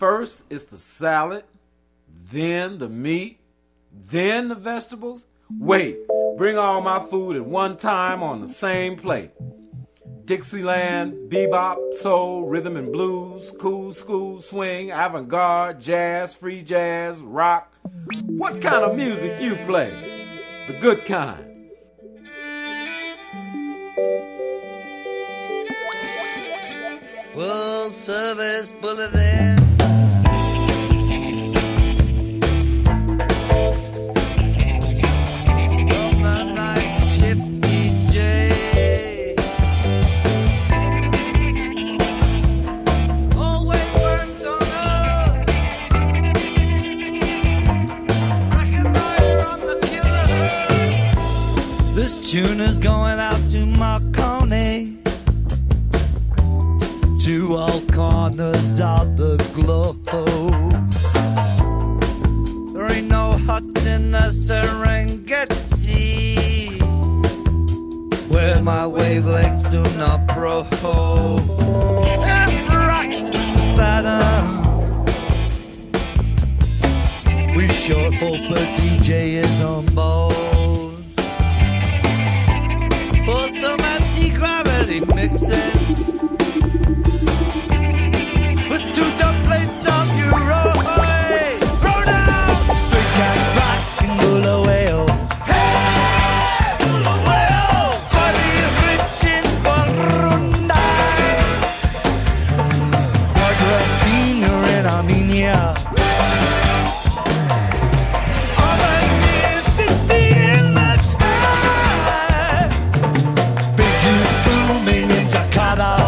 First it's the salad, then the meat, then the vegetables. Wait, bring all my food at one time on the same plate. Dixieland, bebop, soul, rhythm and blues, cool school, swing, avant-garde, jazz, free jazz, rock. What kind of music you play? The good kind. World Service Bulletin. From the night ship DJ. Always burns on us. Recognize from the killer. This tune is going out to Marconi. To all corners of the globe. There ain't no hut in the Serengeti where my wavelengths do not probe. Right to Saturn. We sure hope a DJ is on board for some anti-gravity mixing. To the place of your own. Throw down straight cat rock and Bulawayo. Hey, Bulawayo. Body rich in Burundi. Quadratiner in Armenia. Albania city in the sky. Big youth booming in Jakarta.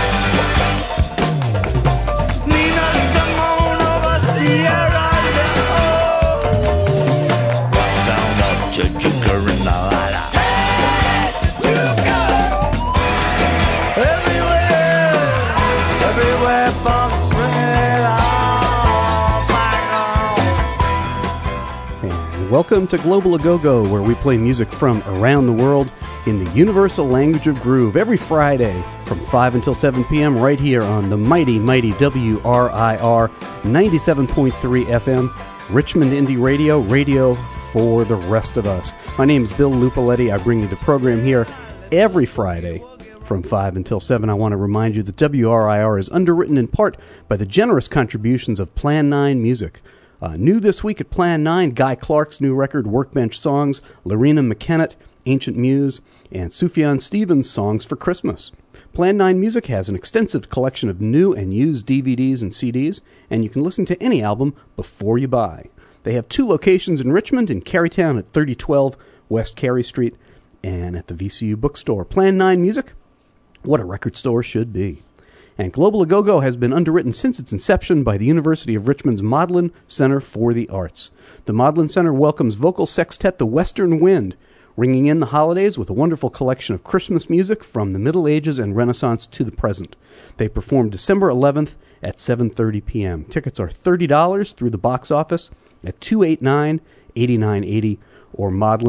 Welcome to Global A-Go-Go, where we play music from around the world in the universal language of groove every Friday from 5 until 7 p.m. right here on the mighty, mighty WRIR 97.3 FM, Richmond Indie Radio, radio for the rest of us. My name is Bill Lupoletti. I bring you the program here every Friday from 5 until 7. I want to remind you that WRIR is underwritten in part by the generous contributions of Plan 9 Music. New this week at Plan 9, Guy Clark's new record, Workbench Songs, Lorena McKennitt, Ancient Muse, and Sufjan Stevens' Songs for Christmas. Plan 9 Music has an extensive collection of new and used DVDs and CDs, and you can listen to any album before you buy. They have two locations in Richmond, in Carytown at 3012 West Carey Street, and at the VCU bookstore. Plan 9 Music, what a record store should be. And Global A-Go-Go has been underwritten since its inception by the University of Richmond's Modlin Center for the Arts. The Modlin Center welcomes vocal sextet The Western Wind, ringing in the holidays with a wonderful collection of Christmas music from the Middle Ages and Renaissance to the present. They perform December 11th at 7:30 p.m. Tickets are $30 through the box office at 289-8980 or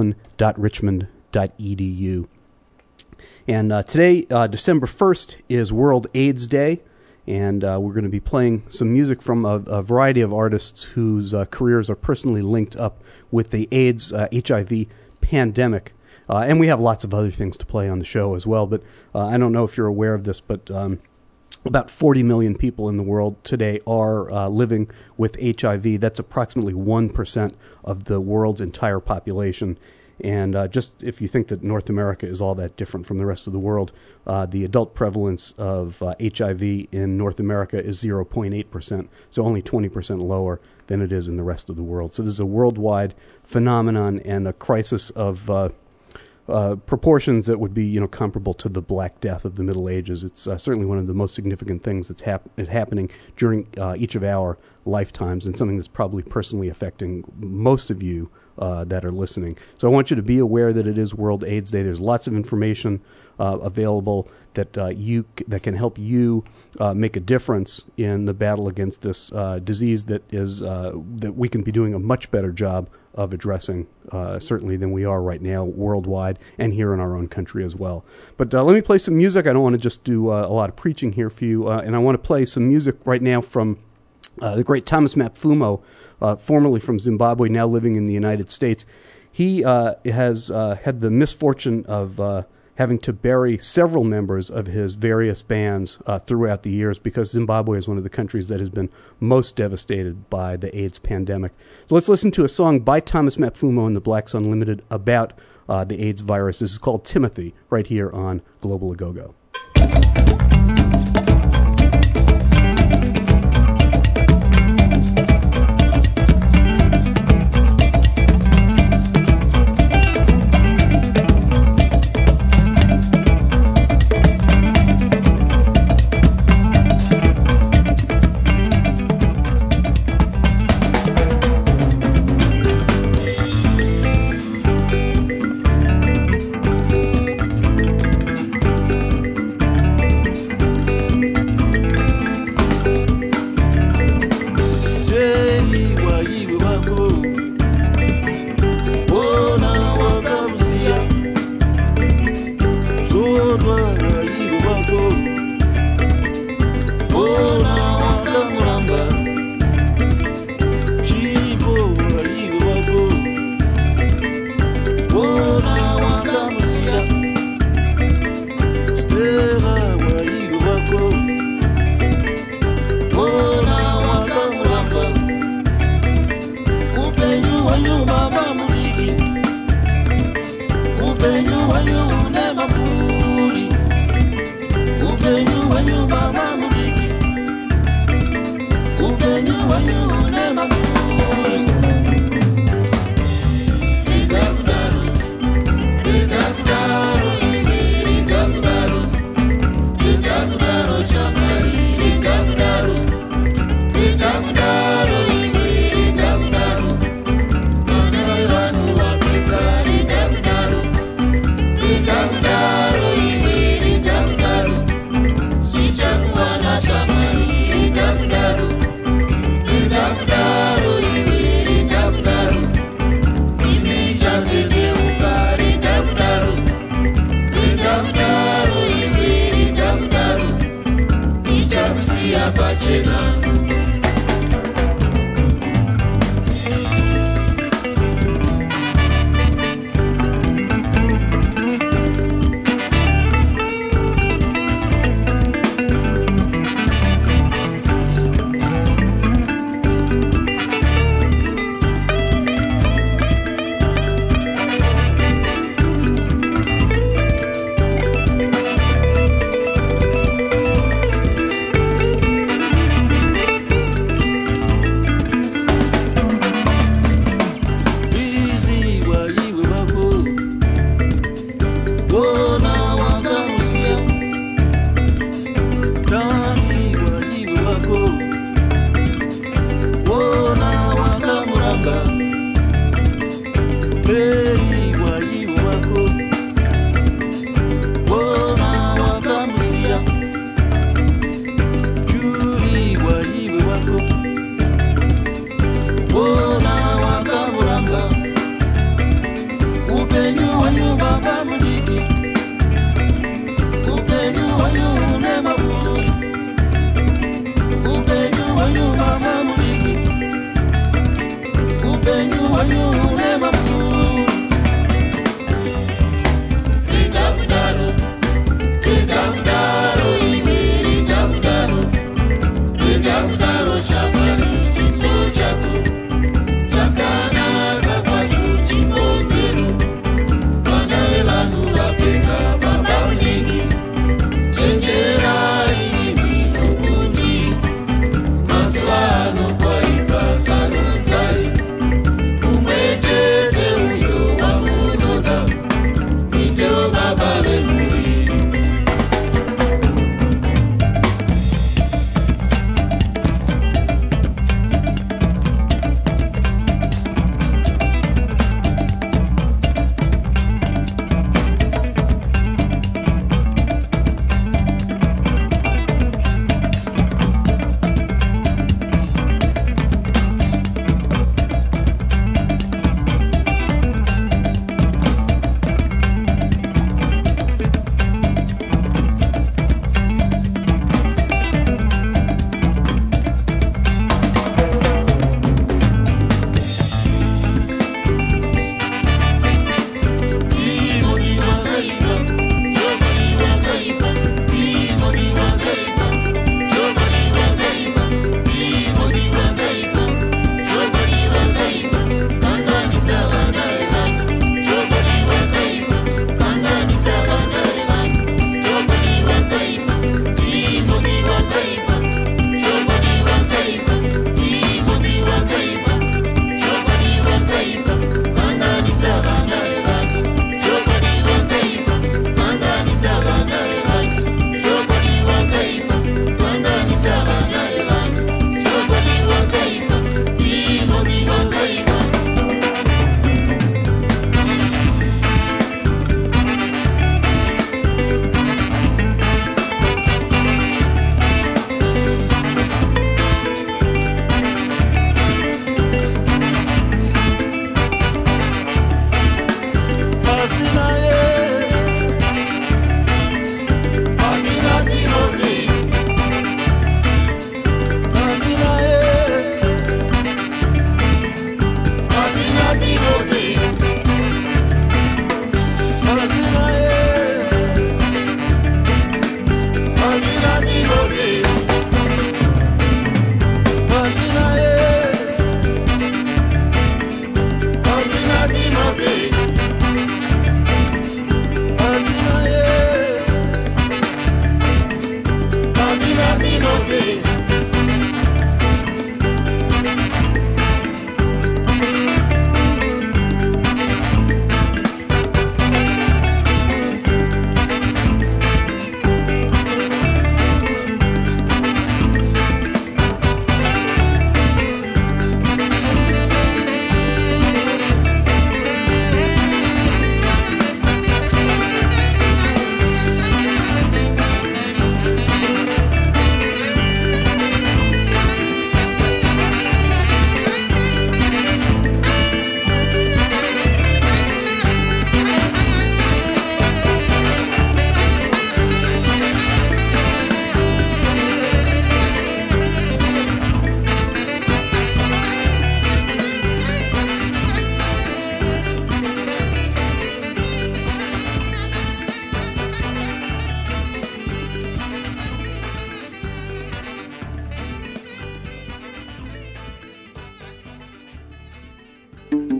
modlin.richmond.edu. And today, December 1st, is World AIDS Day, and we're going to be playing some music from a variety of artists whose careers are personally linked up with the AIDS, HIV pandemic. And we have lots of other things to play on the show as well, but I don't know if you're aware of this, but about 40 million people in the world today are living with HIV. That's approximately 1% of the world's entire population. And just if you think that North America is all that different from the rest of the world, the adult prevalence of HIV in North America is 0.8%, so only 20% lower than it is in the rest of the world. So this is a worldwide phenomenon and a crisis of proportions that would be, comparable to the Black Death of the Middle Ages. It's certainly one of the most significant things that's happening during each of our lifetimes, and something that's probably personally affecting most of you that are listening. So I want you to be aware that it is World AIDS Day. There's lots of information available that that can help you make a difference in the battle against this disease that we can be doing a much better job of addressing, certainly than we are right now worldwide and here in our own country as well. But let me play some music. I don't want to just do a lot of preaching here for you, and I want to play some music right now from The great Thomas Mapfumo, formerly from Zimbabwe, now living in the United States, he has had the misfortune of having to bury several members of his various bands throughout the years, because Zimbabwe is one of the countries that has been most devastated by the AIDS pandemic. So let's listen to a song by Thomas Mapfumo and the Blacks Unlimited about the AIDS virus. This is called Timothy, right here on Global A-Go-Go.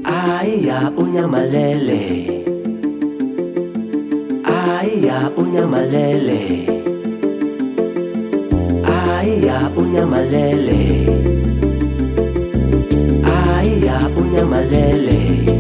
Aya unyamalele, aya unyamalele, aya unyamalele, aya unyamalele.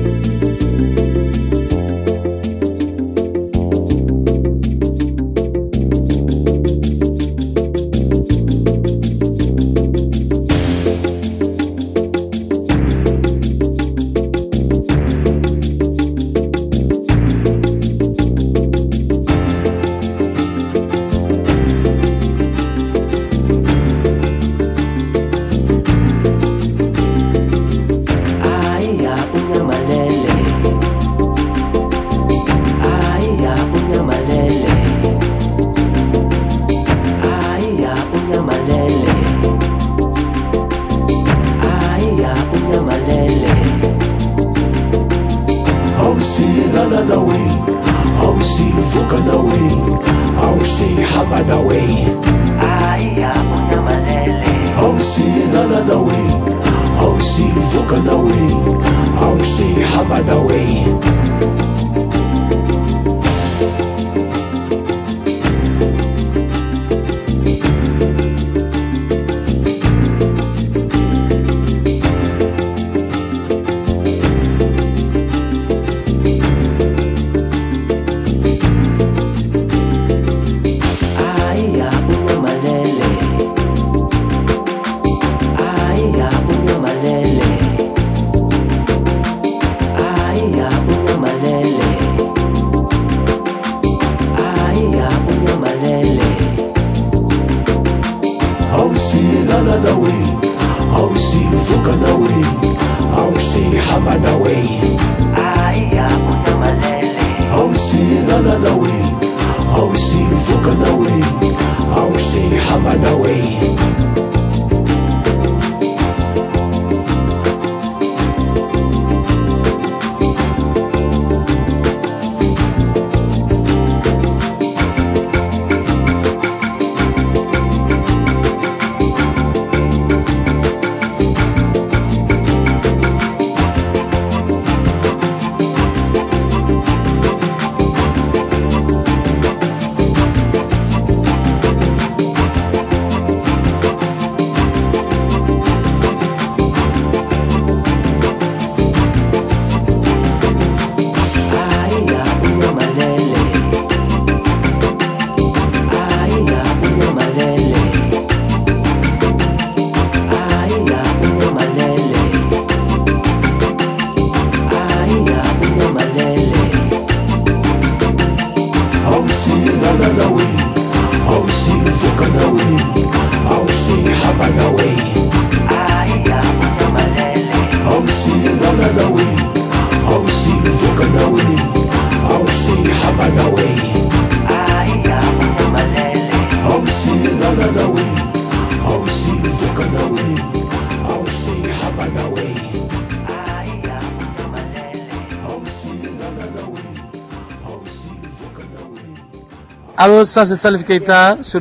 Allô, ça c'est Salif Keita sur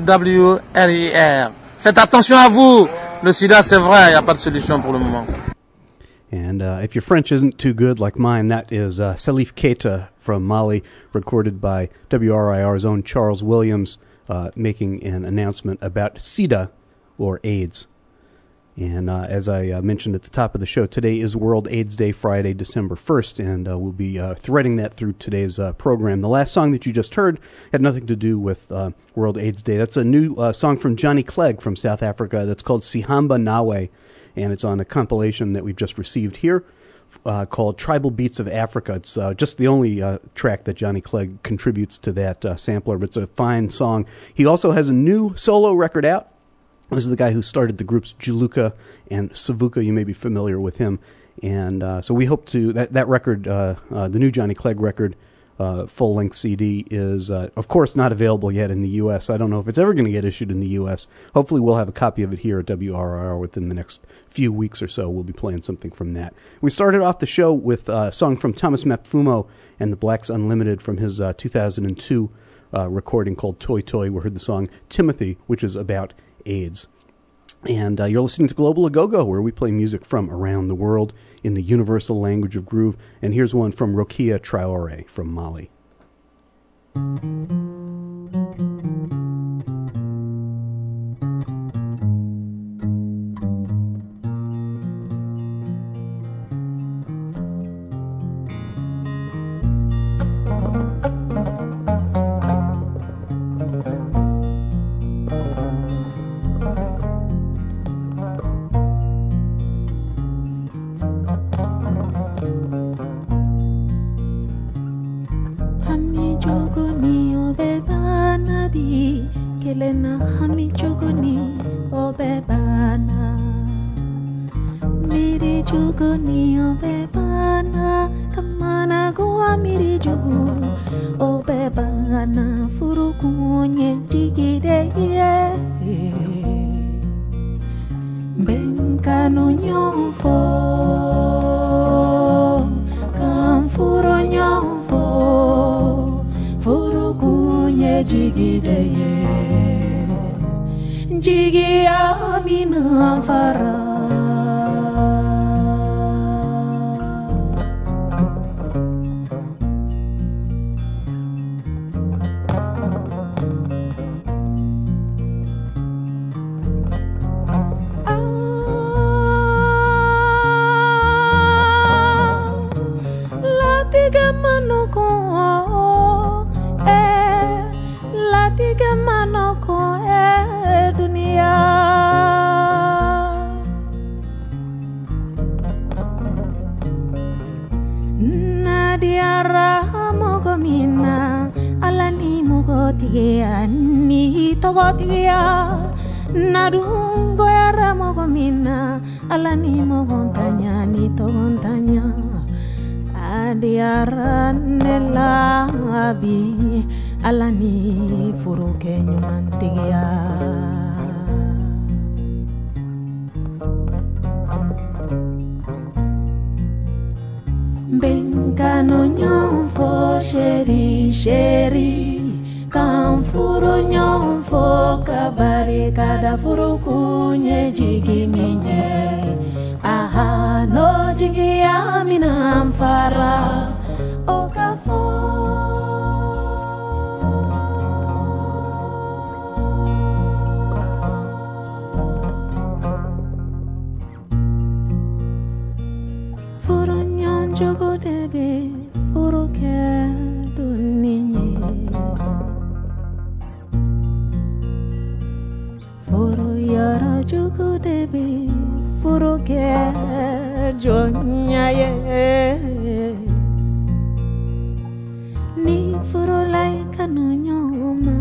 WRIR. Faites attention à vous. Le sida, c'est vrai, il n'y a pas de solution pour le moment. And if your French isn't too good like mine, that is Salif Keita from Mali, recorded by WRIR's own Charles Williams, making an announcement about SIDA, or AIDS. And as I mentioned at the top of the show, today is World AIDS Day, Friday, December 1st, and we'll be threading that through today's program. The last song that you just heard had nothing to do with World AIDS Day. That's a new song from Johnny Clegg from South Africa that's called Sihamba Nawe, and it's on a compilation that we've just received here called Tribal Beats of Africa. It's just the only track that Johnny Clegg contributes to that sampler, but it's a fine song. He also has a new solo record out. This is the guy who started the groups Juluka and Savuka. You may be familiar with him. And so we hope to... That record, the new Johnny Clegg record, full-length CD, is, of course, not available yet in the U.S. I don't know if it's ever going to get issued in the U.S. Hopefully we'll have a copy of it here at WRIR within the next few weeks or so. We'll be playing something from that. We started off the show with a song from Thomas Mapfumo and the Blacks Unlimited from his 2002 recording called Toy Toy. We heard the song Timothy, which is about AIDS. And you're listening to Global Agogo, where we play music from around the world in the universal language of groove. And here's one from Rokia Traore from Mali. Kelena hami juguni obebana Miri juguni obebana Kamana goa miri jugu obebana Furukunye jigide Benkano nyofo Kamfuro nyofo Furukunye jigide Jigi amina fara Latiga manoko Latiga manoko dunia Nadiara mogo mina Alani mogo tigia Ni togo tigia Nadungo yara mogo mina Alani mogo tanya Ni togo tanya Adiara nela abi Alani furuke nyumantigia Benkano nyonfo sheri Kamfuro nyonfo kabari kada furukunye jigi minye Aha no jigi amina amfara Okafo Jogo debe furo ke duninye Furo yara jogo debe furo ke jonyaye Ni furo lai kanu nyoma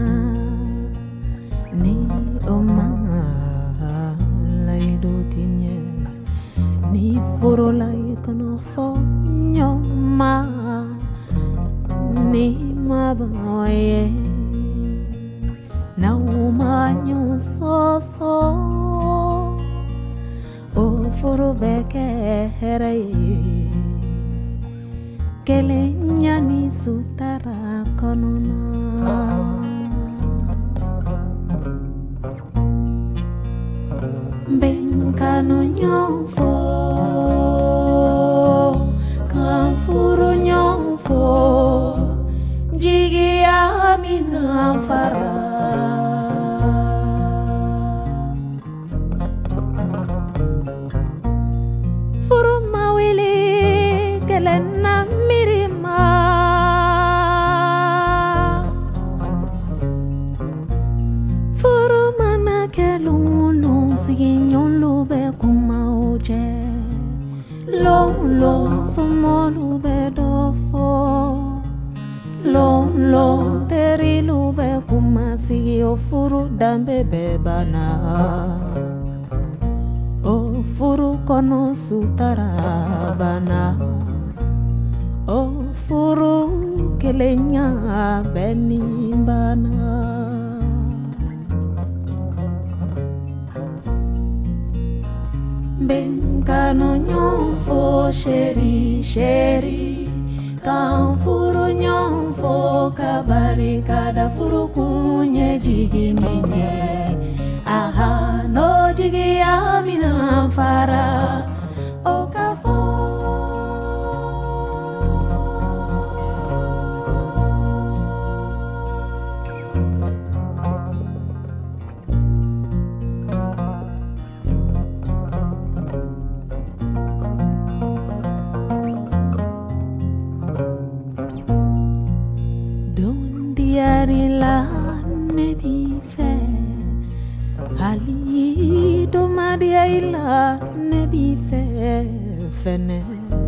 Ni oma lai do tinye Ni furo lai kanu fo nyoma Ni maboye Na uma nyuso so O furo beke heraye Kele nyani sutara konuna Benkano nyonfo Kamfuro nyonfo Jigi amina fara Furo mawili kelena mirima Furo mana kelulu Siginyon lube kumauche Lo somo lube dofo Lo teri lube kumasi O furu dambe bebana O furu kono sutara bana O furu kelenya benimbana Benkano nyonfo sheri Kamfuro nyonfo kabari kada furu kunye jigi minye aha no jigi amina fara o kafo Yarila nebi fe Ali do maria ila nebi fe fene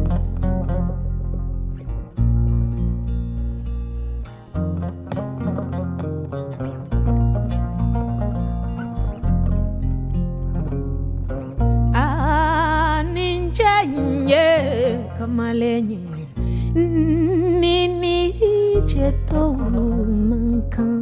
ninja nye kamalenye nini jeto mankan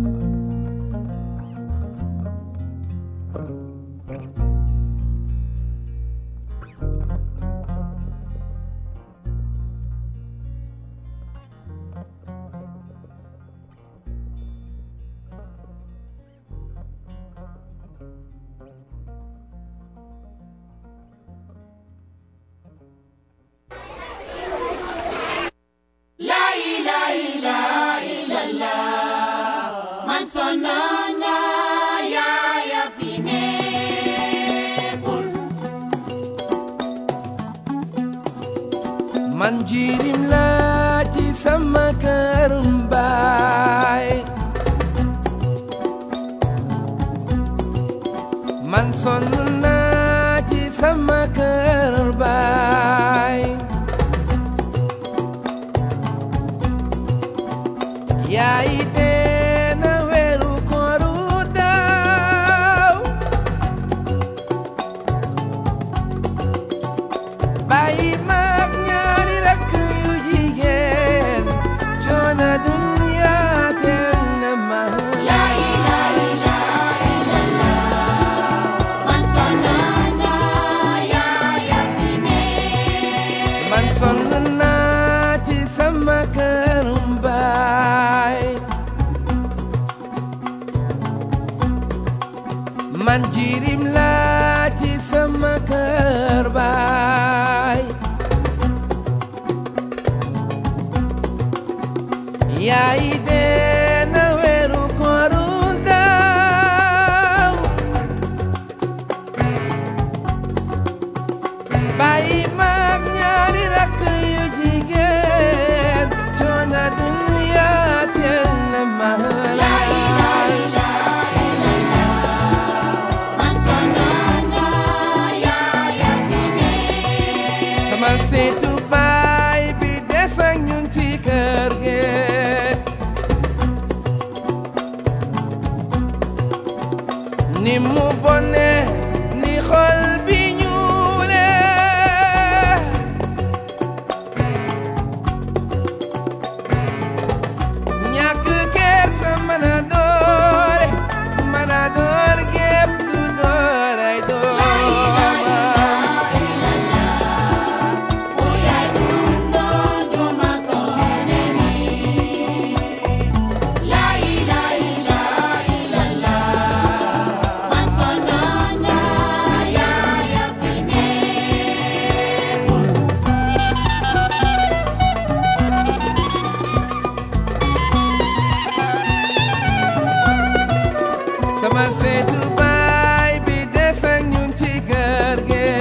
Manjirim lagi sama kerumbai Manson lagi sama kerumbai Ya ite na weru korudau Bayi Manjirim lagi sama kerbai Ya ide na weru korundau Bayi magnyari rakayu jigen Jona dunia tiada mahal Setu bai bidesang nyunti kerge Nimu bone ni khalbi nyule Nyak ker samanador Manador gep dudor ay dor Sama setu bai bidesang nyunci gerge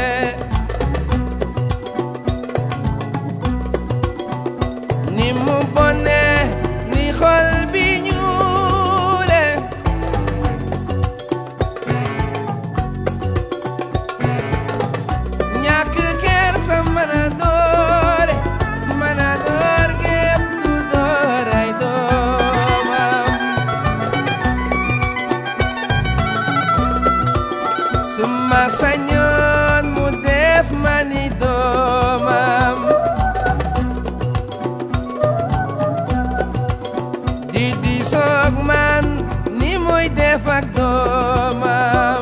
Ni mubone ni khalbi nyule Nyak ker samanador Manador gep dudor ay domam Sumasanyon mudef manidomam Didi sogman ni moy defak domam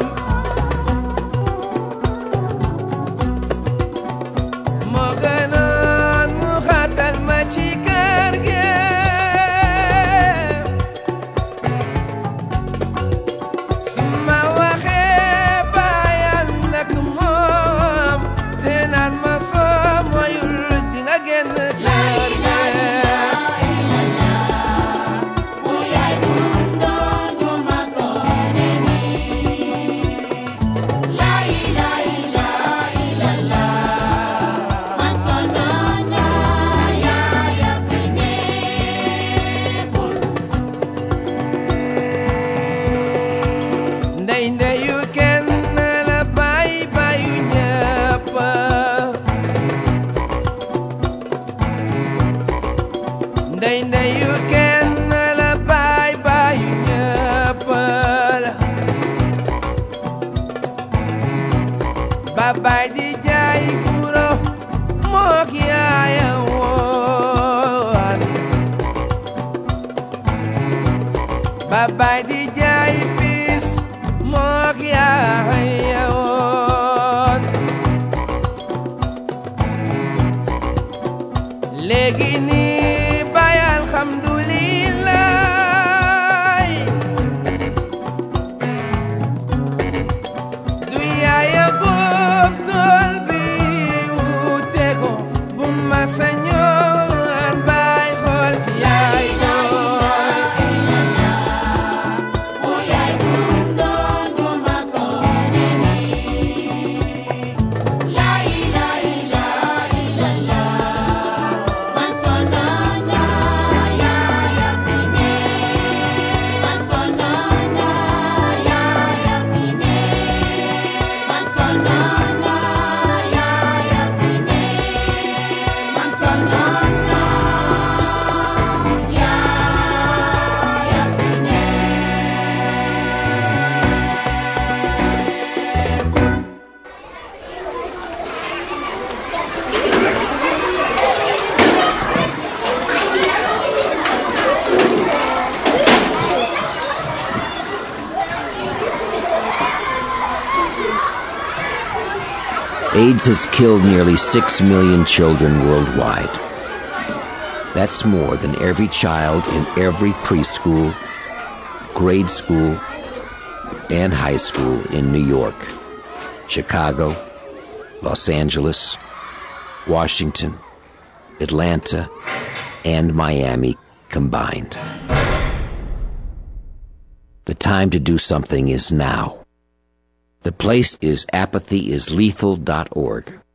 Moganon mukhatal machikarge Suma babay di jaay guro mook yaayam woon babay di jaay bis mook yaayam woon léegi nii bay alhamdulillah du yaaya góob tool bi wute ko bu ma sañoon bay xool ci yaay AIDS has killed nearly 6 million children worldwide. That's more than every child in every preschool, grade school, and high school in New York, Chicago, Los Angeles, Washington, Atlanta, and Miami combined. The time to do something is now. The place is apathyisLethal.org.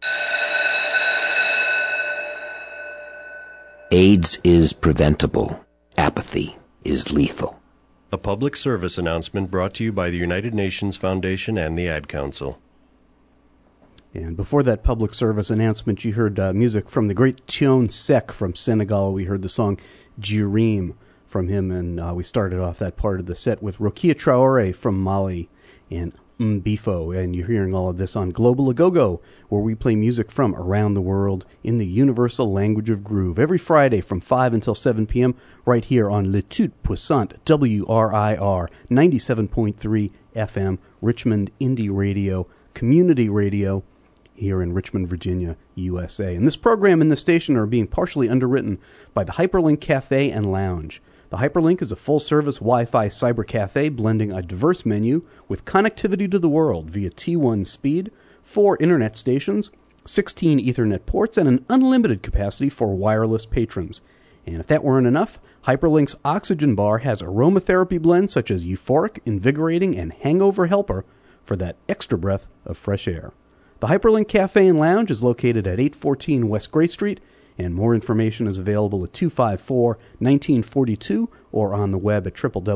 AIDS is preventable. Apathy is lethal. A public service announcement brought to you by the United Nations Foundation and the Ad Council. And before that public service announcement, you heard music from the great Thione Seck from Senegal. We heard the song Djirim from him, and we started off that part of the set with Rokia Traore from Mali and Mbifo, and you're hearing all of this on Global Agogo, where we play music from around the world in the universal language of groove, every Friday from 5 until 7 p.m. right here on Le Tout Puissant WRIR 97.3 FM, Richmond Indie Radio, community radio here in Richmond, Virginia, USA. And this program and this station are being partially underwritten by the Hyperlink Cafe and Lounge. The Hyperlink is a full-service Wi-Fi cyber cafe blending a diverse menu with connectivity to the world via T1 speed, 4 internet stations, 16 Ethernet ports, and an unlimited capacity for wireless patrons. And if that weren't enough, Hyperlink's Oxygen Bar has aromatherapy blends such as Euphoric, Invigorating, and Hangover Helper for that extra breath of fresh air. The Hyperlink Cafe and Lounge is located at 814 West Gray Street, and more information is available at 254-1942 or on the web at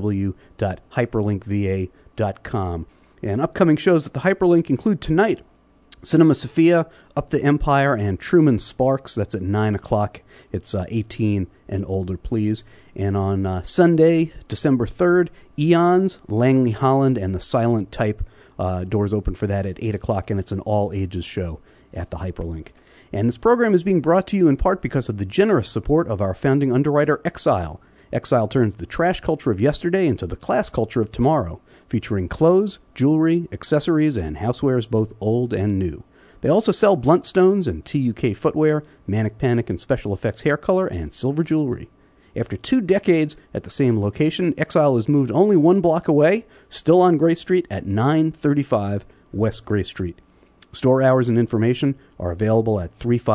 www.hyperlinkva.com. And upcoming shows at the Hyperlink include tonight, Cinema Sophia, Up the Empire, and Truman Sparks. That's at 9 o'clock. It's 18 and older, please. And on Sunday, December 3rd, Eons, Langley Holland, and The Silent Type. Doors open for that at 8 o'clock, and it's an all-ages show at the Hyperlink. And this program is being brought to you in part because of the generous support of our founding underwriter, Exile. Exile turns the trash culture of yesterday into the class culture of tomorrow, featuring clothes, jewelry, accessories, and housewares both old and new. They also sell Bluntstones and TUK footwear, Manic Panic and special effects hair color, and silver jewelry. After 2 decades at the same location, Exile has moved only 1 block away, still on Gray Street at 935 West Gray Street. Store hours and information are available at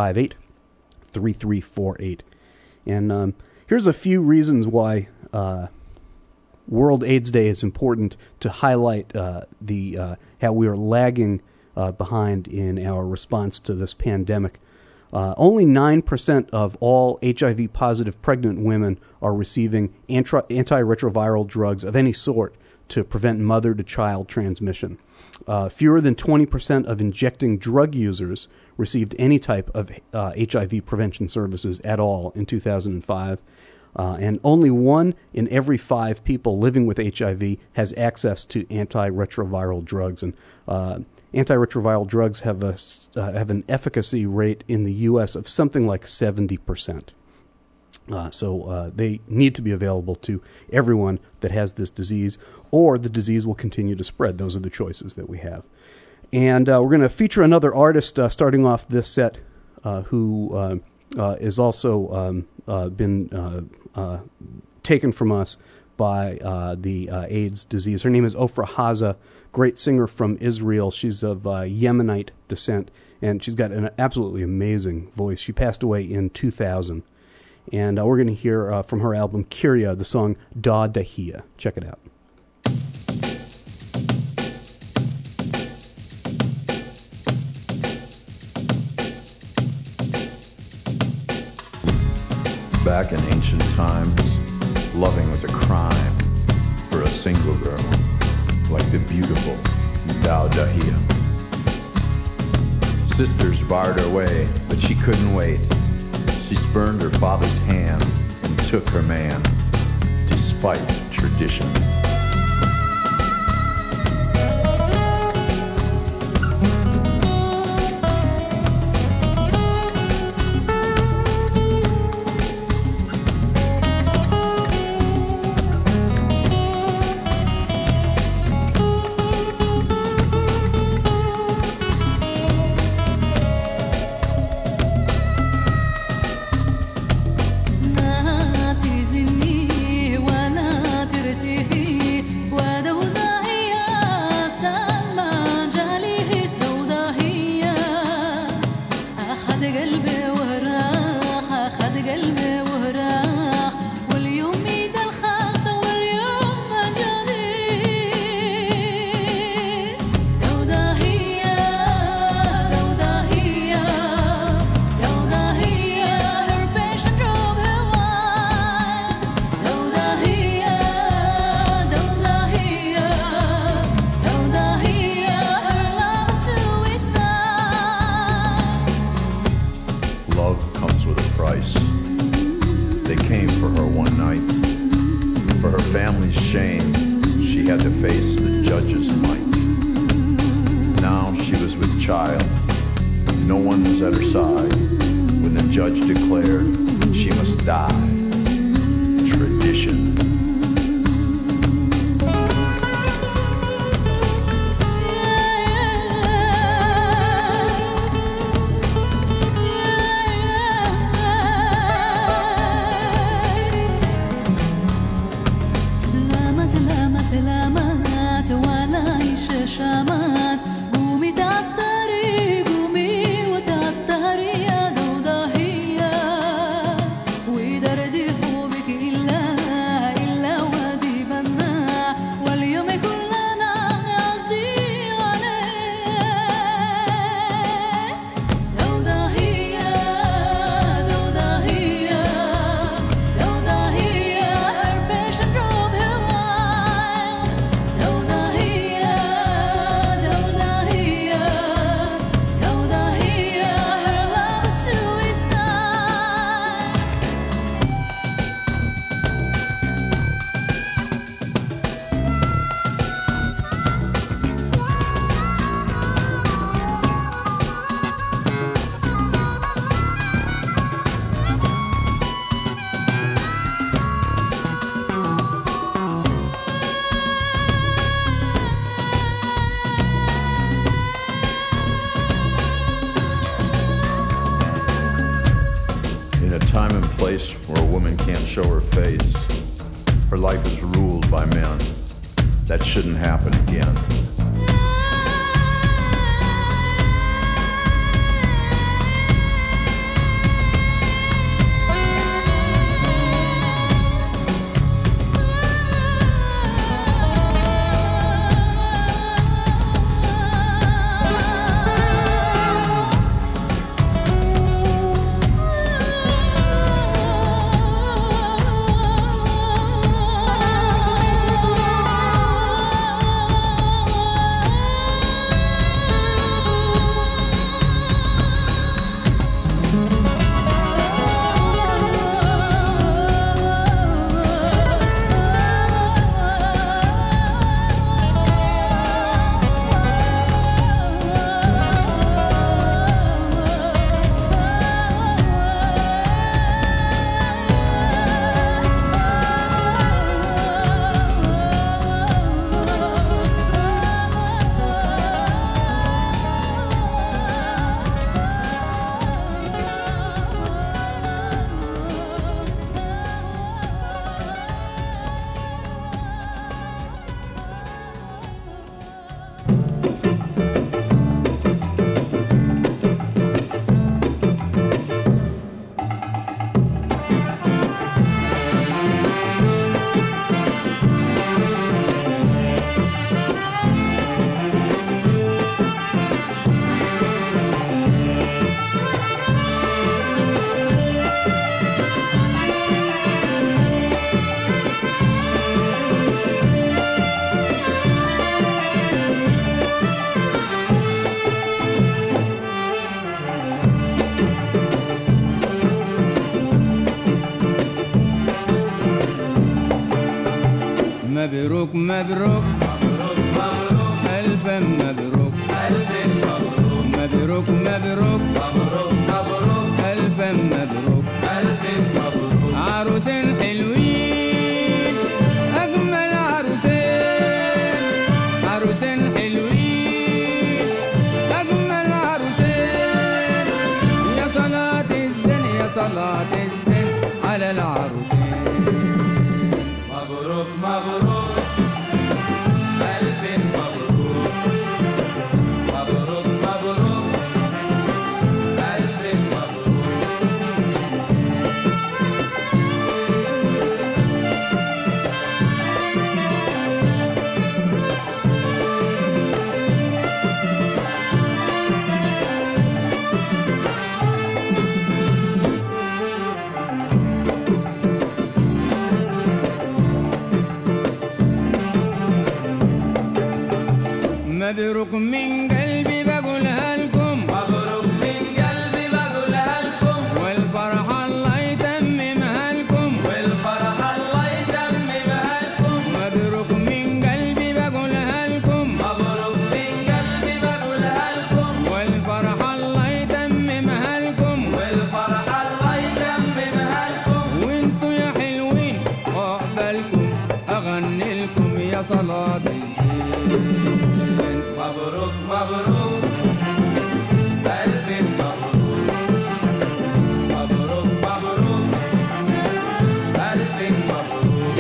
358-3348. And here's a few reasons why World AIDS Day is important to highlight how we are lagging behind in our response to this pandemic. Only 9% of all HIV-positive pregnant women are receiving antiretroviral drugs of any sort to prevent mother-to-child transmission. Fewer than 20% of injecting drug users received any type of HIV prevention services at all in 2005. And only 1 in every 5 people living with HIV has access to antiretroviral drugs. And antiretroviral drugs have an efficacy rate in the U.S. of something like 70%. So they need to be available to everyone that has this disease, or the disease will continue to spread. Those are the choices that we have. And we're going to feature another artist starting off this set who is also been taken from us by the AIDS disease. Her name is Ofra Haza, great singer from Israel. She's of Yemenite descent, and she's got an absolutely amazing voice. She passed away in 2000. And we're going to hear from her album Kyria, the song Da Dahia. Check it out. Back in ancient times, loving was a crime for a single girl, like the beautiful Da Dahia. Sisters barred her way, but she couldn't wait. She spurned her father's hand and took her man, despite tradition. Where a woman can't show her face. Her life is ruled by men. That shouldn't happen again. مبروك مبروك مبروك ألف مبروك ألف مبروك مبروك مبروك مبروك مبروك ألف مبروك ألف مبروك عروسين حلوين أجمل عروسين عروسين حلوين أجمل عروسين يا صلاة الزين يا صلاة الزين على العروسين مبروك مبروك ألف مبروك مبروك مبروك ألف مبروك مبروك من قلبي بقولها لكم مبروك من قلبي بقولها لكم والفرحة الله يتممها لكم والفرحة الله يتممها لكم مبروك من قلبي بقولها لكم مبروك من قلبي بقولها لكم والفرحة الله يتممها لكم والفرحة الله يتممها لكم وانتوا يا حلوين عقبالكم اغني لكم يا صلاة الزين مبروك مبروك ألف مبروك مبروك مبروك ألف مبروك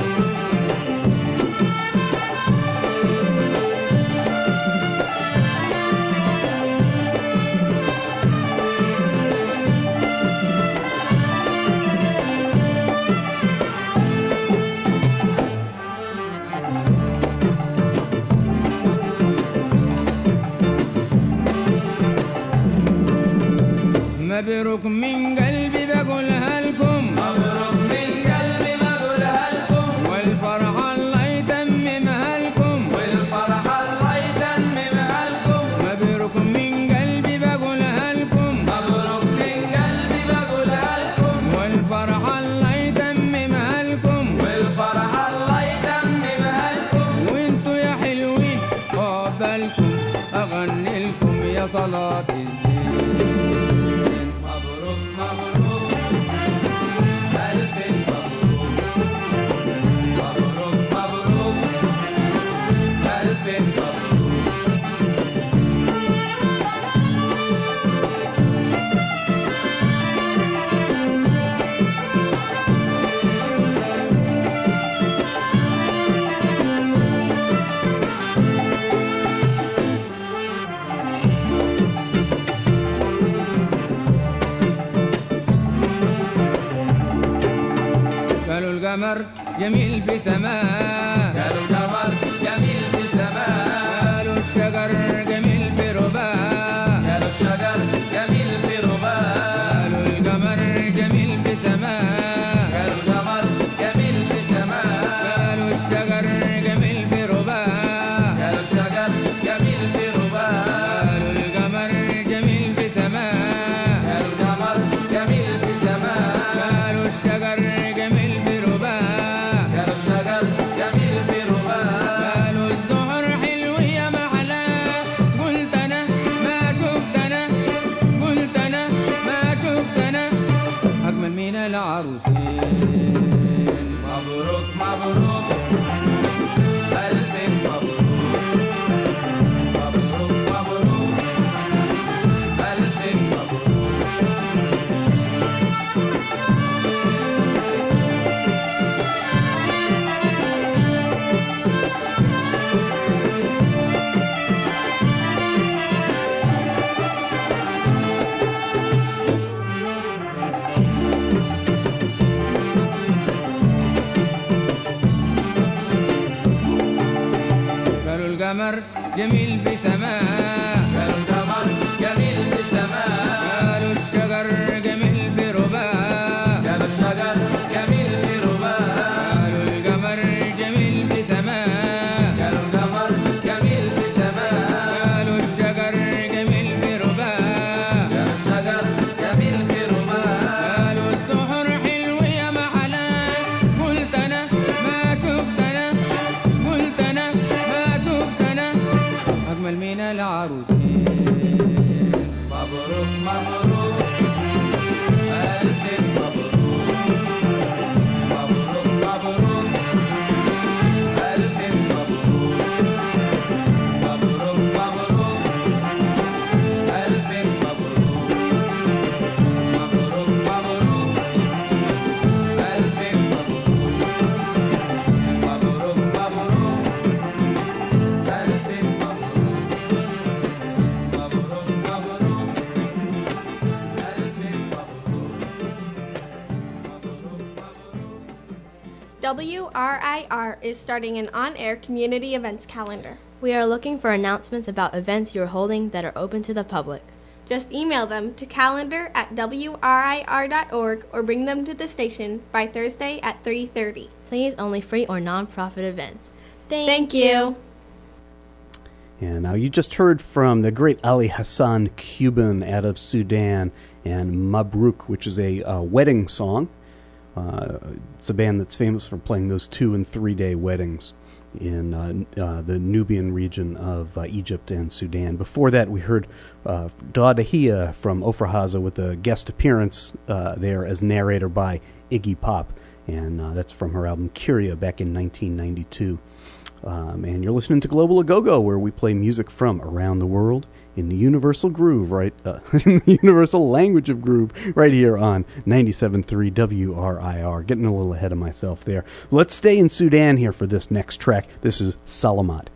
مبروك من قلبي بقولها لكم مبروك من قلبي بقولها لكم والفرحة الله يتممها لكم والفرحة الله يتممها لكم مبروك من قلبي بقولها لكم مبروك من قلبي بقولها لكم والفرحة الله يتممها لكم والفرحة الله يتممها لكم وانتوا يا حلوين عقبالكم اغني لكم يا صلاة الزين مبروك مبروك ألف مبروك مبروك مبروك ألف مبروك قالوا القمر جميل في سماء قالوا القمر جميل في سماء قالوا الشجر جميل في رباء قالوا الشجر جميل في رباء قالوا القمر جميل في سماء قالوا القمر جميل في سماء قالوا الشجر جميل في رباء قالوا الشجر جميل في رباء قالوا القمر جميل في سماء قالوا القمر جميل في سماء قالوا الشجر جميل في رباء قالوا الشجر جميل WRIR is starting an on-air community events calendar. We are looking for announcements about events you are holding that are open to the public. Just email them to calendar@wrir.org or bring them to the station by Thursday at 3:30. Please, only free or non-profit events. Thank you. And now you just heard from the great Ali Hassan Cuban out of Sudan and Mabruk, which is a wedding song. It's a band that's famous for playing those 2- and 3-day weddings in the Nubian region of Egypt and Sudan. Before that, we heard Dawdahia from Ofra Haza with a guest appearance there as narrator by Iggy Pop, and that's from her album Curia back in 1992. And you're listening to Global A-Go-Go, where we play music from around the world in the universal groove, right? In the universal language of groove, right here on 97.3 WRIR. Getting a little ahead of myself there. Let's stay in Sudan here for this next track. This is Salamat.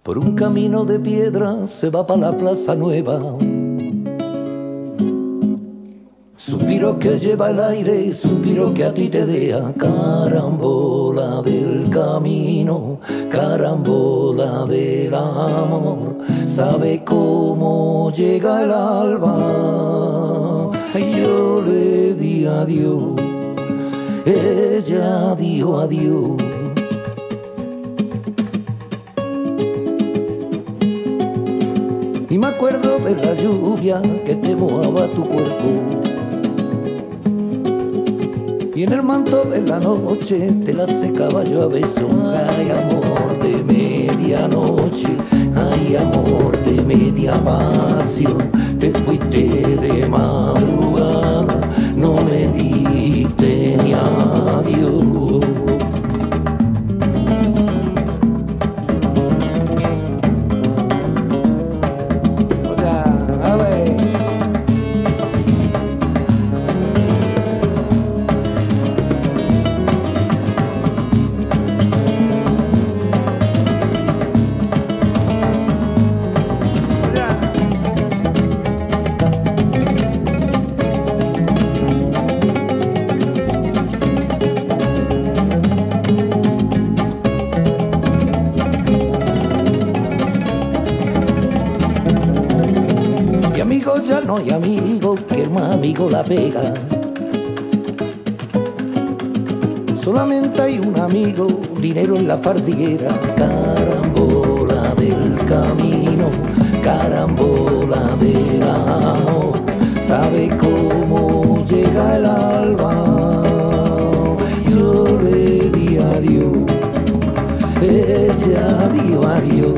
por un camino de piedra se va para la Plaza Nueva. Suspiro que lleva el aire, suspiro que a ti te deja. Carambola del camino, carambola del amor. Sabe cómo llega el alba. Y yo le di adiós, ella dijo adiós. Y me acuerdo de la lluvia que te mojaba tu cuerpo. Y en el manto de la noche te la secaba yo a besos. Ay, amor de medianoche, ay, amor de media pasión. Te fuiste de madrugada, no me diste ni adiós. No hay amigo que el más amigo la pega. Solamente hay un amigo, dinero en la fardiguera. Carambola del camino, carambola del amor. Sabe cómo llega el alba. Yo le di adiós, ella dio adiós.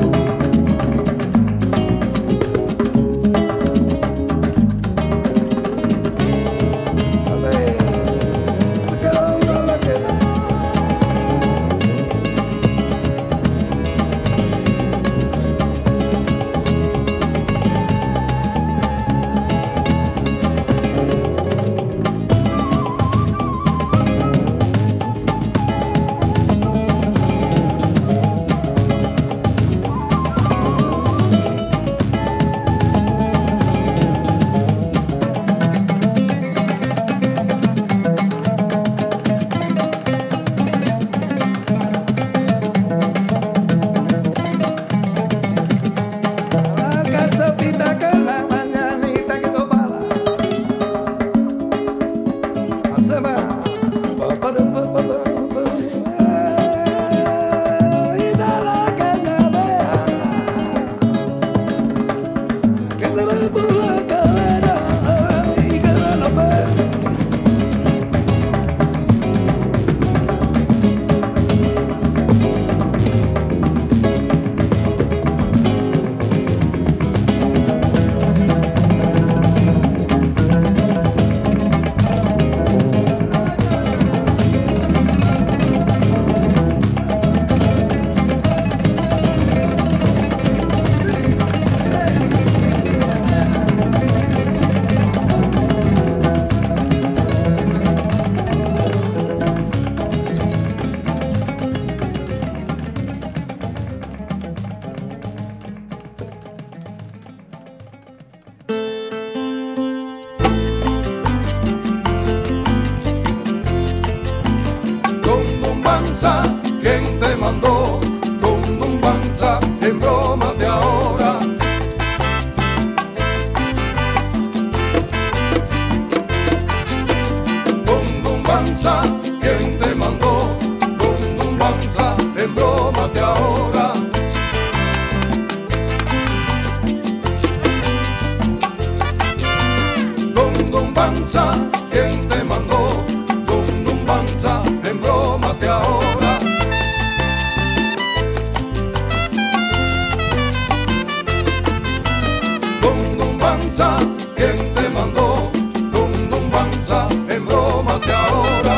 ¿Quién te mandó? Tumbanza, en broma de ahora. Tumbanza, ¿quién te mandó? Tumbanza, en broma de ahora. Tumbanza, ¿quién te mandó? Tumbanza, en broma de ahora. Tumbanza, ¿quién te mandó? Tumbanza, en broma de ahora.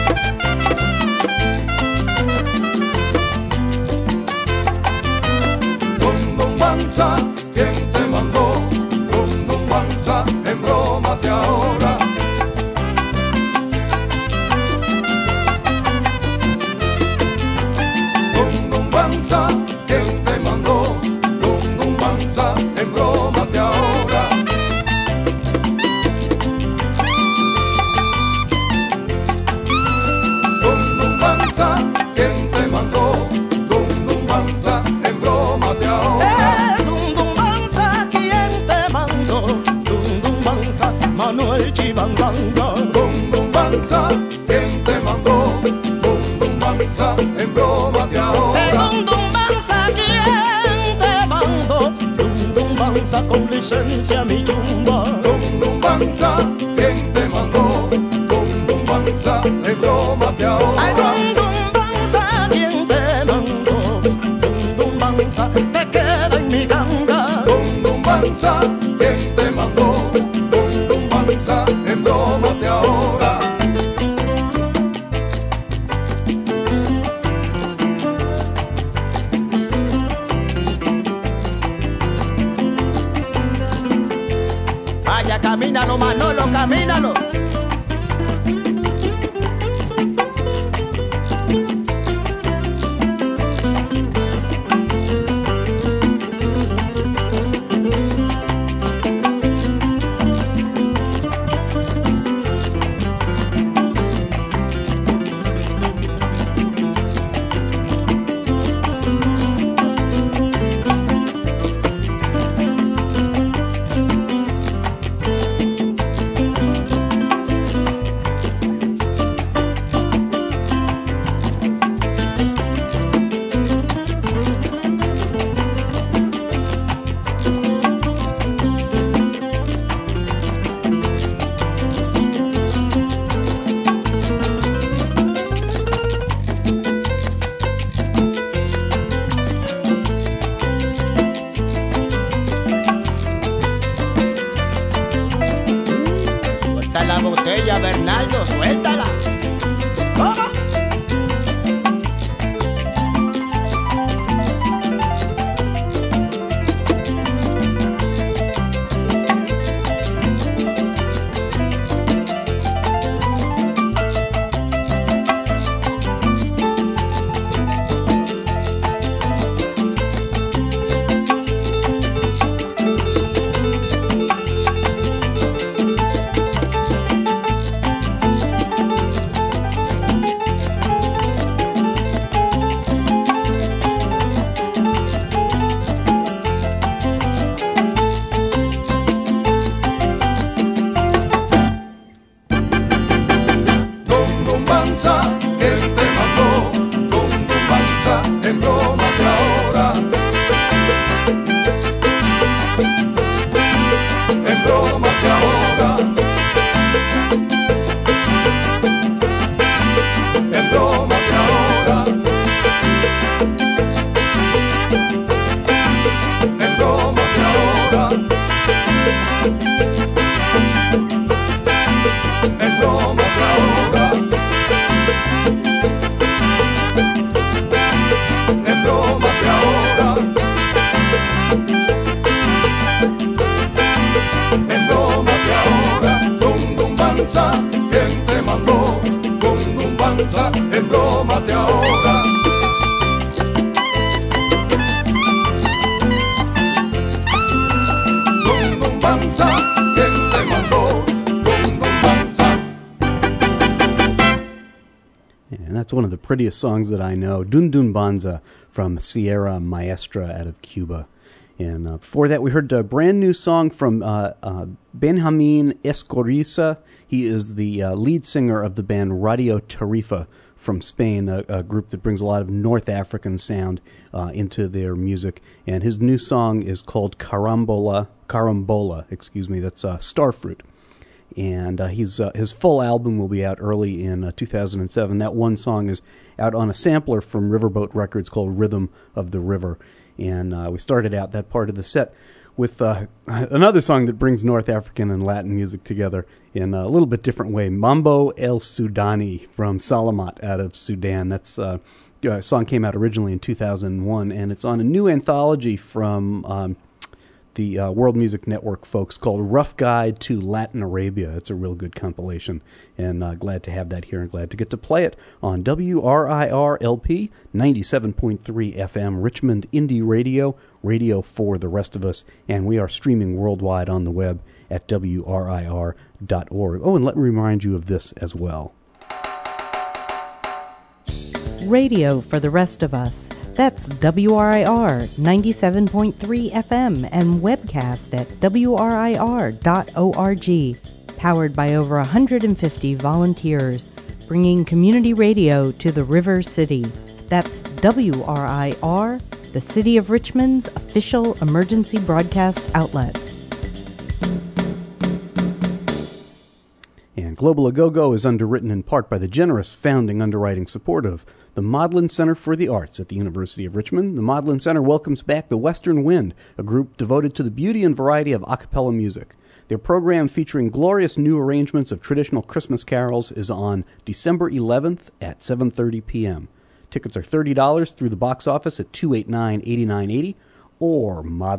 Tumbanza, ¿quién te mandó? Tumbanza, en broma de ahora. Tumbanza, ¿quién te mandó? chibanganga. Dum dum banza, ¿quién te mandó? Dum dum banza, en broma de ahora. Dum dum banza, ¿quién te mandó? Dum dum banza, con licencia mi yumba. Dum dum banza, ¿quién te mandó? Dum dum banza, en broma de ahora. Ay, dum dum banza, ¿quién te mandó? Dum dum banza, te queda en mi ganga. Dum dum banza, ¿quién te mandó? Dum dum banza, en broma de ahora. Vaya, camínalo, Manolo, camínalo. La botella, Bernardo, suéltala. ¿Cómo? ¿Quién te mandó? Dum dum banza, en broma de ahora. Dum dum banza, ¿quién te mandó? Dum dum banza. And that's one of the prettiest songs that I know, Dun Dun Banza from Sierra Maestra out of Cuba. And before that, we heard a brand new song from Benjamin Escoriza. He is the lead singer of the band Radio Tarifa from Spain, a group that brings a lot of North African sound into their music. And his new song is called Carambola, that's Starfruit. And his full album will be out early in 2007. That one song is out on a sampler from Riverboat Records called Rhythm of the River. And we started out that part of the set with another song that brings North African and Latin music together in a little bit different way. Mambo El Sudani from Salamat out of Sudan. That's a song came out originally in 2001, and it's on a new anthology from the World Music Network folks called Rough Guide to Latin Arabia. It's a real good compilation, and glad to have that here and glad to get to play it on WRIR-LP 97.3 FM, Richmond Indie Radio, radio for the rest of us, and we are streaming worldwide on the web at WRIR.org. Oh, and let me remind you of this as well. Radio for the rest of us. That's WRIR 97.3 FM and webcast at WRIR.org. powered by over 150 volunteers, bringing community radio to the River City. That's WRIR, the City of Richmond's official emergency broadcast outlet. And Global A-Go-Go is underwritten in part by the generous founding underwriting support of the Maudlin Center for the Arts at the University of Richmond. The Maudlin Center welcomes back the Western Wind, a group devoted to the beauty and variety of a cappella music. Their program, featuring glorious new arrangements of traditional Christmas carols, is on December 11th at 7:30 p.m. Tickets are $30 through the box office at 289-8980 or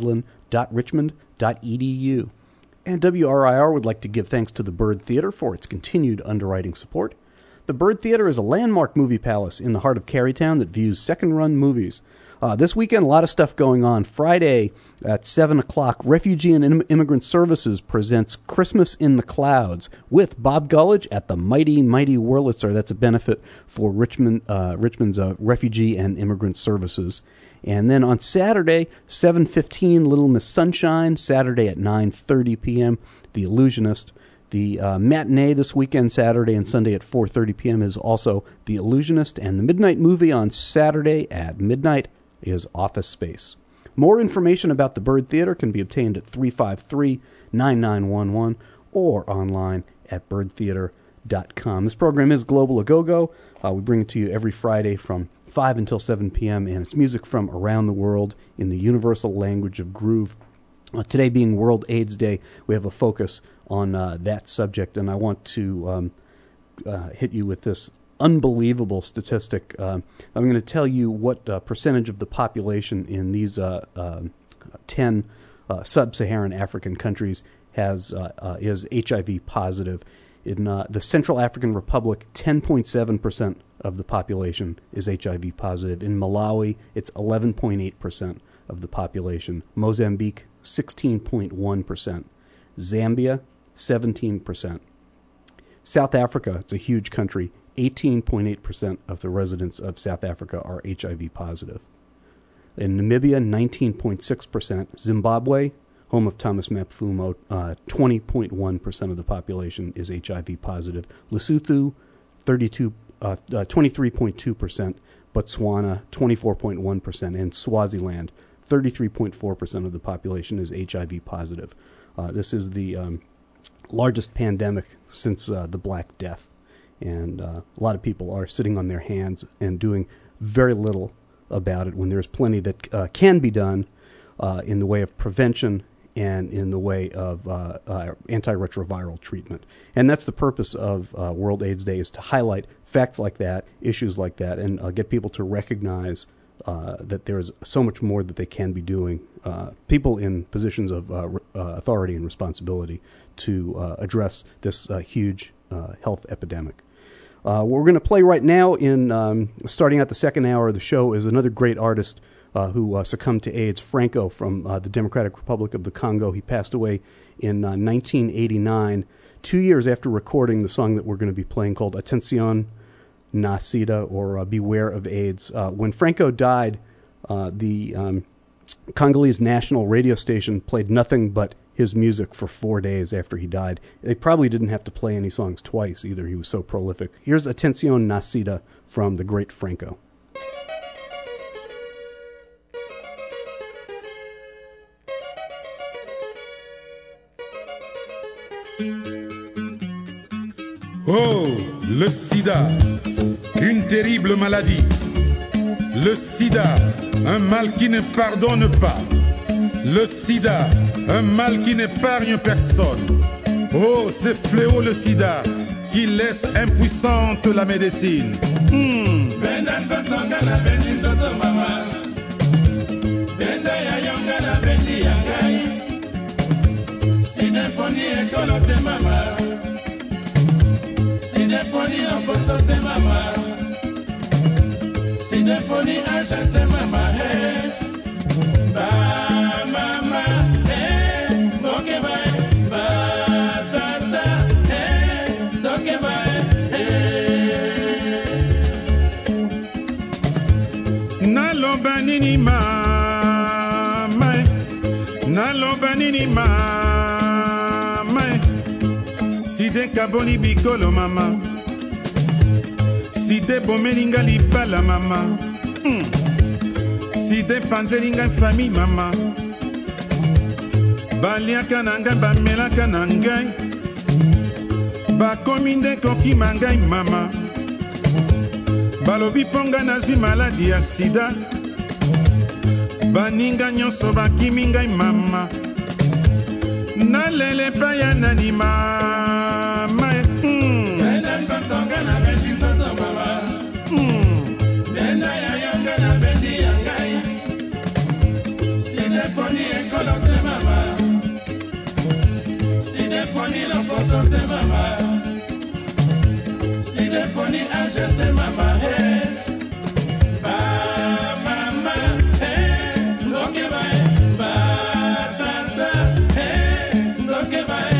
maudlin.richmond.edu. And WRIR would like to give thanks to the Byrd Theater for its continued underwriting support. The Byrd Theater is a landmark movie palace in the heart of Carytown that views second-run movies. This weekend, a lot of stuff going on. Friday at 7 o'clock, Refugee and Immigrant Services presents Christmas in the Clouds with Bob Gullidge at the Mighty, Mighty Wurlitzer. That's a benefit for Richmond's Refugee and Immigrant Services. And then on Saturday, 7:15, Little Miss Sunshine. Saturday at 9:30 p.m., The Illusionist. The matinee this weekend, Saturday and Sunday at 4:30 p.m. is also The Illusionist. And the midnight movie on Saturday at midnight is Office Space. More information about the Byrd Theater can be obtained at 353-9911 or online at birdtheater.com. This program is Global A-Go-Go. We bring it to you every Friday from 5 until 7 p.m., and it's music from around the world in the universal language of groove. Today being World AIDS Day, we have a focus on that subject, and I want to hit you with this unbelievable statistic. I'm going to tell you what percentage of the population in these 10 sub-Saharan African countries is HIV positive. In the Central African Republic, 10.7% of the population is HIV positive. In Malawi, it's 11.8% of the population. Mozambique, 16.1%. Zambia, 17%. South Africa, it's a huge country, 18.8% of the residents of South Africa are HIV positive. In Namibia, 19.6%. Zimbabwe, home of Thomas Mapfumo, 20.1% of the population is HIV positive. Lesotho, 23.2%. Botswana, 24.1%. And Swaziland, 33.4% of the population is HIV positive. This is the largest pandemic since the Black Death. And a lot of people are sitting on their hands and doing very little about it when there's plenty that can be done in the way of prevention and in the way of antiretroviral treatment. And that's the purpose of World AIDS Day, is to highlight facts like that, issues like that, and get people to recognize that there's so much more that they can be doing, people in positions of authority and responsibility to address this huge health epidemic. What we're going to play right now, in starting out the second hour of the show, is another great artist who succumbed to AIDS, Franco from the Democratic Republic of the Congo. He passed away in 1989, 2 years after recording the song that we're going to be playing, called Attention na Sida, or Beware of AIDS. When Franco died, the Congolese national radio station played nothing but his music for 4 days after he died. They probably didn't have to play any songs twice either. He was so prolific. Here's Attention na Sida from the great Franco. Oh, le sida, une terrible maladie. Le sida, un mal qui ne pardonne pas. Le sida, un mal qui n'épargne personne. Oh, ce fléau, le sida, qui laisse impuissante la médecine. Sinefoni no posote mama, Sinefoni achate mama, hey, ba mama, hey, moke ba, ba tata, hey, toke ba, hey. Naloba nini mama, naloba nini mama. side kaboni bikolo mama side bomelinga libala mama side panzelinga famille mama baliaka na ngai bamelaka na ngai bakomi nde kokima ngai mama balobi mponga nazwi maladi ya sida baninga nyonso bakimi ngai mama nalele epai ya nani mama Benda ya yanga na bendi ya ngai side poni ekolo te mama side poni loposo te mama side poni age te mama ba mama ndoke bae ba tata ndoke bae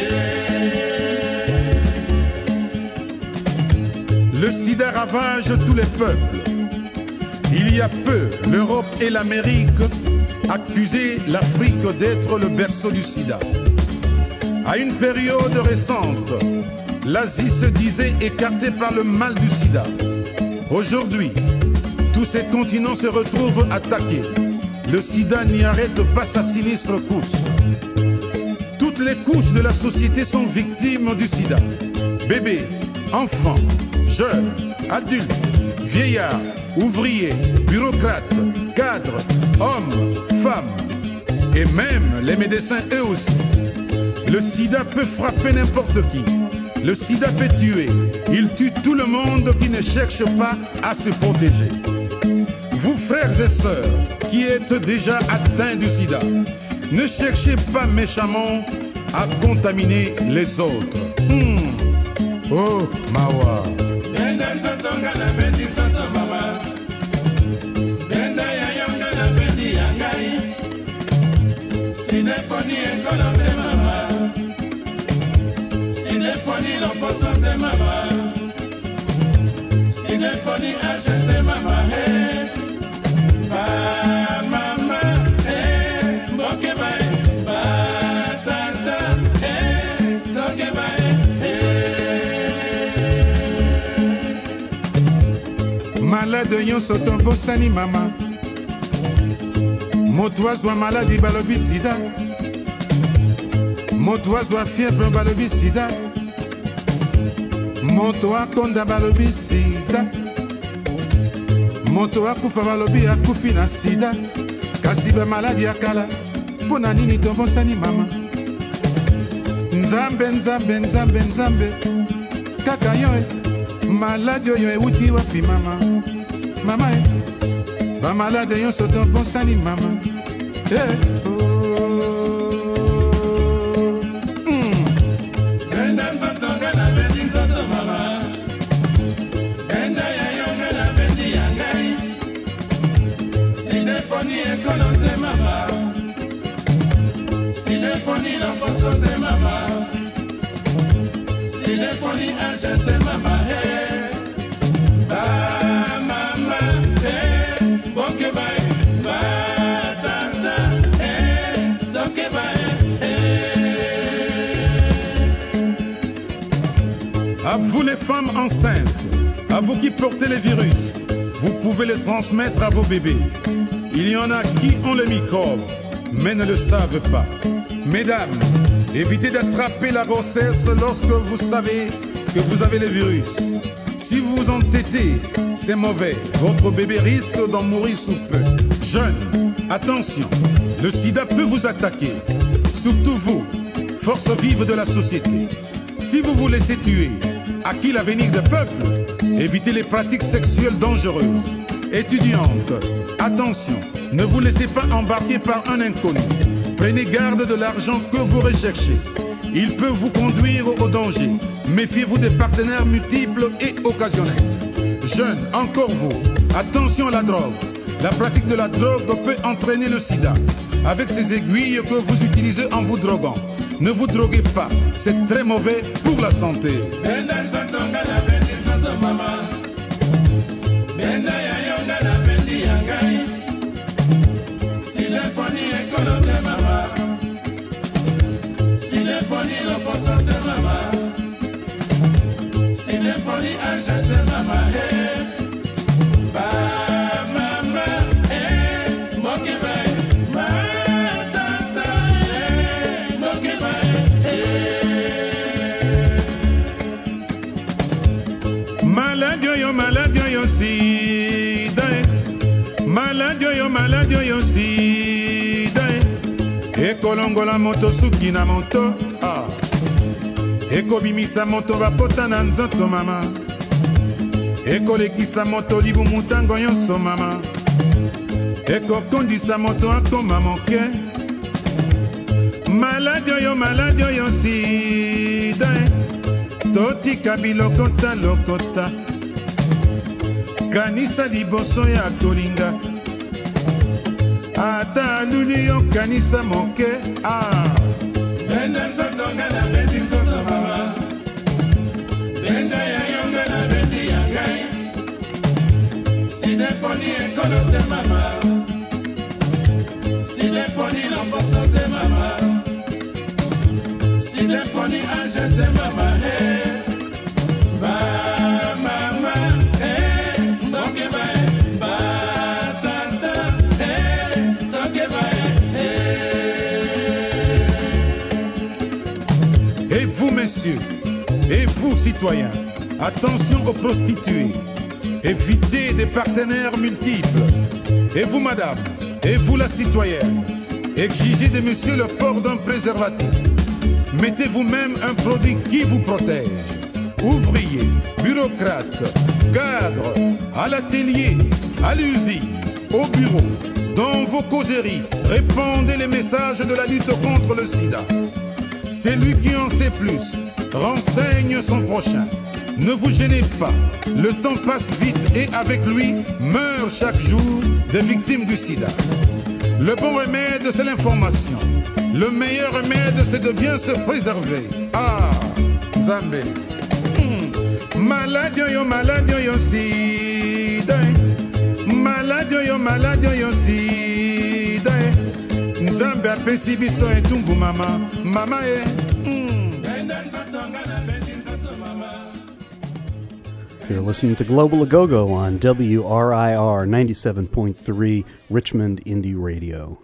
Le sida ravage tous les peuples. Il y a peu, l'Europe et l'Amérique accusaient l'Afrique d'être le berceau du sida. À une période récente, l'Asie se disait écartée par le mal du sida. Aujourd'hui, tous ces continents se retrouvent attaqués. Le sida n'y arrête pas sa sinistre course. Toutes les couches de la société sont victimes du sida. Bébés, enfants, jeunes, adultes, vieillards, ouvriers, bureaucrates, cadres, hommes, femmes, et même les médecins eux aussi. Le sida peut frapper n'importe qui. Le sida peut tuer. Il tue tout le monde qui ne cherche pas à se protéger. Vous frères et sœurs qui êtes déjà atteints du sida, ne cherchez pas méchamment à contaminer les autres. Oh, Mawa. Benda nzotonga na bendi nzoto mama Benda ya yonga na bendi ya ngai side poni ekolo te mama side poni loposo te mama side poni age te mama ba mama mboke bae ba tata ndoke bae Malade nyonso tombosani mama moto azwa maladi balobi sida moto azwa fièvre balobi sida moto akonda balobi sida moto akufa balobi akufi na sida kasi bamaladi ya kala mpo na nini tombosani mama nzambe nzambe nzambe nzambe kaka yo maladi oyo ewuti wapi mama mama bamalade nyonso tombosani mama Benda nzotonga na bendi nzoto mama Benda ya yonga na bendi ya ngai side poni ekolo te mama side poni loposo te mama side poni age te mama ba mama boke bae ba tata doke bae À vous les femmes enceintes, à vous qui portez les virus, vous pouvez les transmettre à vos bébés. Il y en a qui ont le microbe, mais ne le savent pas. Mesdames, évitez d'attraper la grossesse lorsque vous savez que vous avez le virus. Si vous vous entêtez, c'est mauvais. Votre bébé risque d'en mourir sous peu. Jeunes, attention, le sida peut vous attaquer. Surtout vous, force vive de la société. Si vous vous laissez tuer, à qui l'avenir des peuples? Évitez les pratiques sexuelles dangereuses. Étudiantes, attention, ne vous laissez pas embarquer par un inconnu. Prenez garde de l'argent que vous recherchez. Il peut vous conduire au danger. Méfiez-vous des partenaires multiples et occasionnels. Jeunes, encore vous, attention à la drogue. La pratique de la drogue peut entraîner le sida. Avec ces aiguilles que vous utilisez en vous droguant. Ne vous droguez pas, c'est très mauvais pour la santé. Benda nzotonga na bendi nzoto mama Benda ya yonga na bendi ya ngai side poni ekolo te mama side poni loposo te mama Sidefoni achete mama ba mama moke ba ma tata moke ba Malade yo sida malade yo sida ekolongola moto suki na moto ekobimisa moto bapota na nzoto mama ekolekisa moto libumu ntango nyonso mama ekokondisa moto akoma moke malade oyo sida totika bilokota lokota kanisa liboso ya kolinga ata aluli yo kanisa moke benda nzoto nga na beti nzoto mama benda ya yonga na beti ya ngai sidefoni ekolo te mama sidefoni loposo te mama sidefoni age te mama ba mama moke ba ba tata toke ba Et vous, messieurs, et vous, citoyens, attention aux prostituées. Évitez des partenaires multiples. Et vous, madame, et vous, la citoyenne, exigez de monsieur le port d'un préservatif. Mettez vous-même un produit qui vous protège. Ouvriers, bureaucrates, cadres, à l'atelier, à l'usine, au bureau, dans vos causeries, répandez les messages de la lutte contre le sida. Celui qui en sait plus renseigne son prochain. Ne vous gênez pas, le temps passe vite et avec lui meurent chaque jour des victimes du sida. Le bon remède, c'est l'information. Le meilleur remède, c'est de bien se préserver. Nzambe. Malade yo sida. Malade yo sida. Nzambe apesi biso etumbu mama You're listening to Global Agogo on WRIR 97.3 Richmond Indie Radio.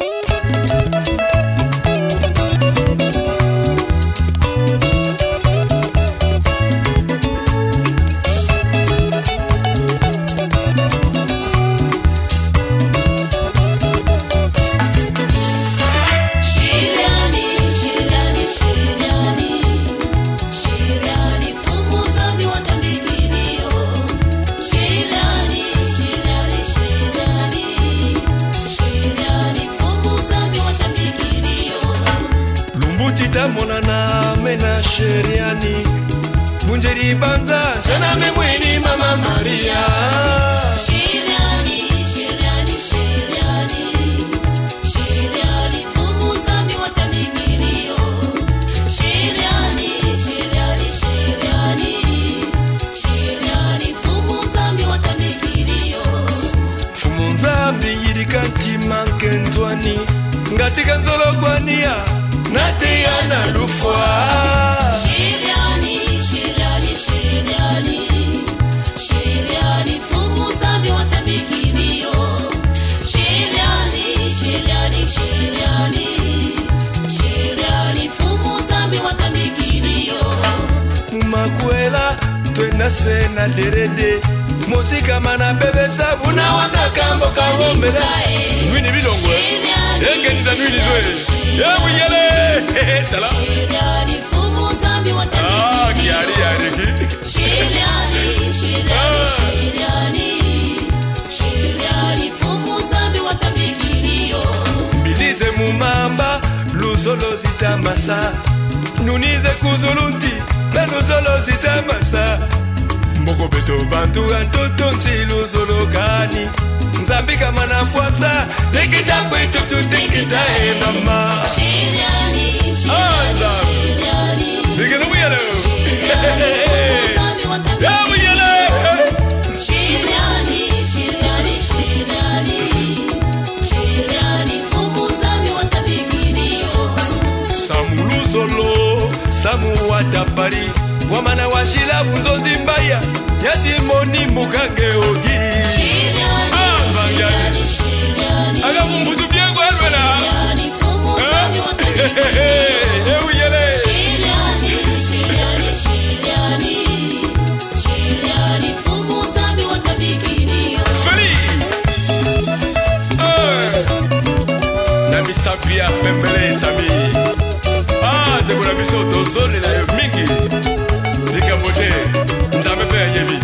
Monana mena sheriani Munjeri banza sana memweni mama Maria Sheriani fumu zambi watamikirio Sheriani fumu zambi watamikirio Fumu zambi yirikanti mankentwani Ngatika nzolo kwania Natia na lufwa Shiriani fumu zambi watamikirio Shiriani fumu zambi watamikirio Mumakwela twena sena derede Musika mana bebe savu na wakakambo kawombele Nwini bilongwe Enge nisa nwini zwele Ya muyele Tala Shiriani fumu zambi watamikirio Kiari Shiriani fumu zambi watamikirio Bizize mumamba Luzolo zitamasa Nunize kuzulunti Na luzolo zitamasa Mboko beto bantu antoto nchilu zologani Nzambika manafwasa Tekita kwetu tu tekita mama Shiriani Digga no yellow Yeah we yellow Shiriani fumu zambi watamikirio Samulu zolo Samu watapari wamana washila bunzozi mbaya yasimoni mukange ogi agabumbuzu byengo alwena euyele Feli Namisapia pembele sami debora biso tozole na yo mingi likabote nzambe pe yebi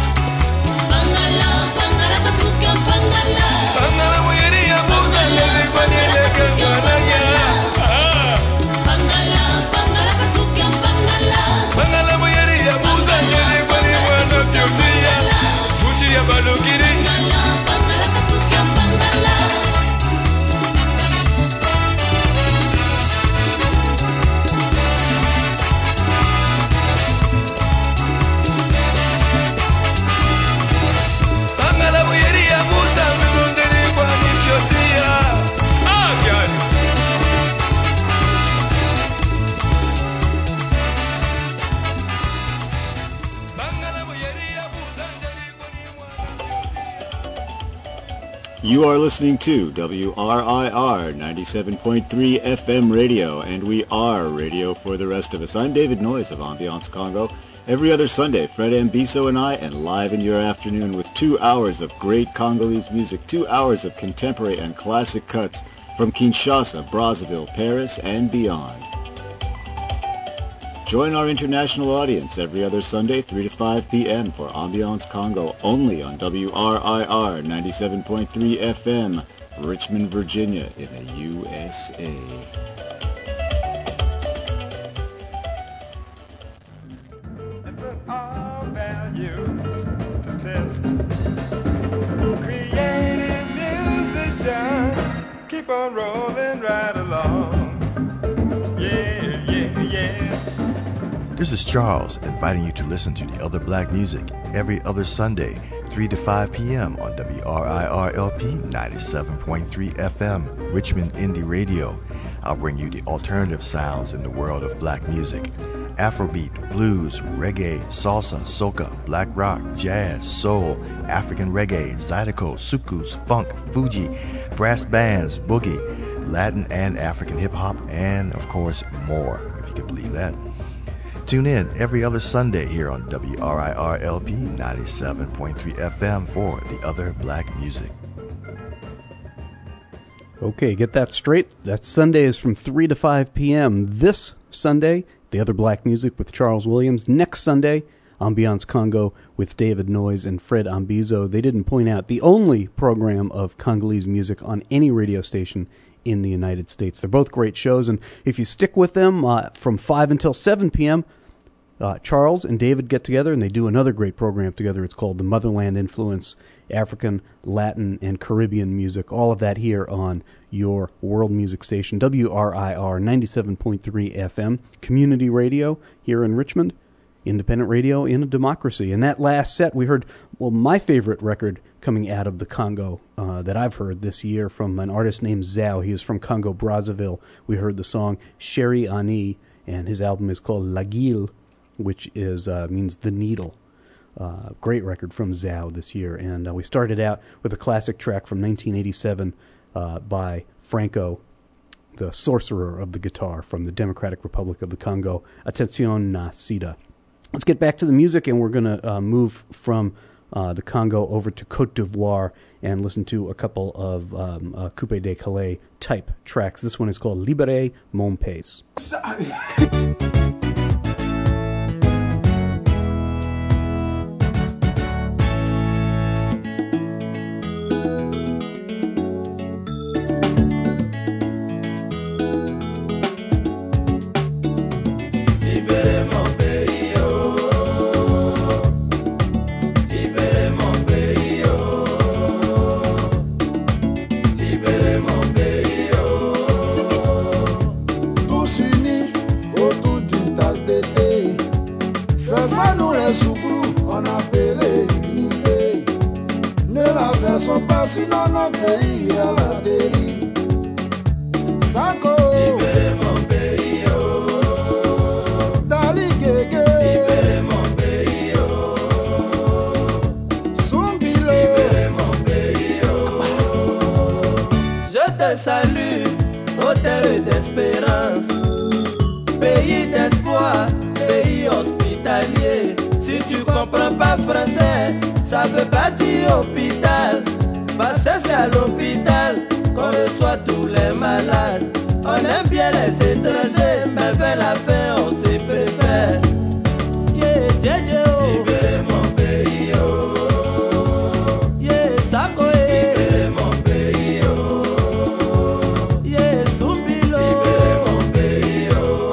Bangala, You are listening to WRIR 97.3 FM radio, and we are radio for the rest of us. I'm David Noyes of Ambiance Congo. Every other Sunday, Fred Ambiso and I enliven your afternoon with 2 hours of great Congolese music, 2 hours of contemporary and classic cuts from Kinshasa, Brazzaville, Paris, and beyond. Join our international audience every other Sunday, 3 to 5 p.m. for Ambiance Congo, only on WRIR 97.3 FM, Richmond, Virginia, in the USA. All values to test. Creative musicians keep on rolling right along. Yeah, yeah, yeah. This is Charles, inviting you to listen to the other black music every other Sunday, 3 to 5 p.m. on WRIR-LP 97.3 FM, Richmond Indie Radio. I'll bring you the alternative sounds in the world of black music. Afrobeat, blues, reggae, salsa, soca, black rock, jazz, soul, African reggae, zydeco, soukous, funk, Fuji, brass bands, boogie, Latin and African hip-hop, and, of course, more, if you can believe that. Tune in every other Sunday here on WRIR-LP 97.3 FM for the other black music. Okay, get that straight. That Sunday is from 3 to 5 p.m. This Sunday, the other black music with Charles Williams. Next Sunday, Ambiance Congo with David Noyes and Fred Ambizo. They didn't point out the only program of Congolese music on any radio station in the United States. They're both great shows, and if you stick with them from 5 until 7 p.m., Charles and David get together and they do another great program together. It's called The Motherland Influence, African, Latin, and Caribbean music. All of that here on your world music station, WRIR 97.3 FM, community radio here in Richmond, independent radio in a democracy. And that last set we heard, well, my favorite record coming out of the Congo that I've heard this year from an artist named Zao. He is from Congo, Brazzaville. We heard the song Chéri Ani, and his album is called L'Aiguille, which is means the needle. Great record from Zao this year. And we started out with a classic track from 1987 by Franco, the sorcerer of the guitar from the Democratic Republic of the Congo, Attention na Sida. Let's get back to the music, and we're going to move from the Congo over to Côte d'Ivoire and listen to a couple of Coupé de Calais type tracks. This one is called Libérez mon pays. Sinon notre pays à la dérive. Sako, libérez mon pays, oh. Dali Gege, libérez mon pays, oh. Sumbilo, libérez mon pays, oh. Je te salue, ô terre d'espérance, pays d'espoir, pays hospitalier. Si tu comprends pas français, ça veut pas dire hôpital. Parce que c'est à l'hôpital qu'on reçoit tous les malades. On aime bien les étrangers, mais vers la fin on se préfère. Yeah, Djedje, oh. Libérez mon pays, oh. Yeah, Sako, libérez mon pays, oh. Yeah, Sumbilo, libérez mon pays,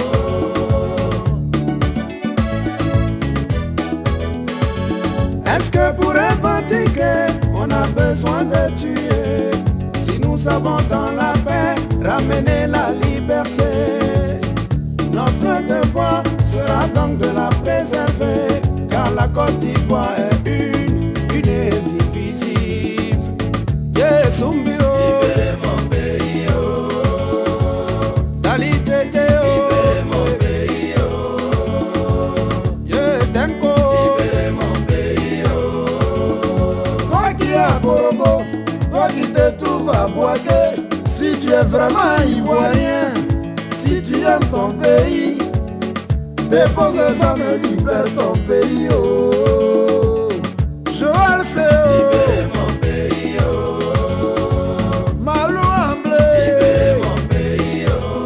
oh. Est-ce que pour revendiquer on a besoin de tuer? Si nous savons dans la paix ramener la liberté, notre devoir sera donc de la préserver, car la Côte d'Ivoire est une et indivisible. Yeah, Sumbilo, libérez mon pays, oh. Dali Djedje, oh. Libérez mon pays, oh. Yeah, Denko, libérez mon pays, oh. Toi qui es à Gorogo, toi qui te es vraiment ivoirien, si tu aimes ton pays, dépose les armes, libère ton pays. Oh, Joël c'est libérer mon pays. Oh, Malou Amblé, libérer mon pays.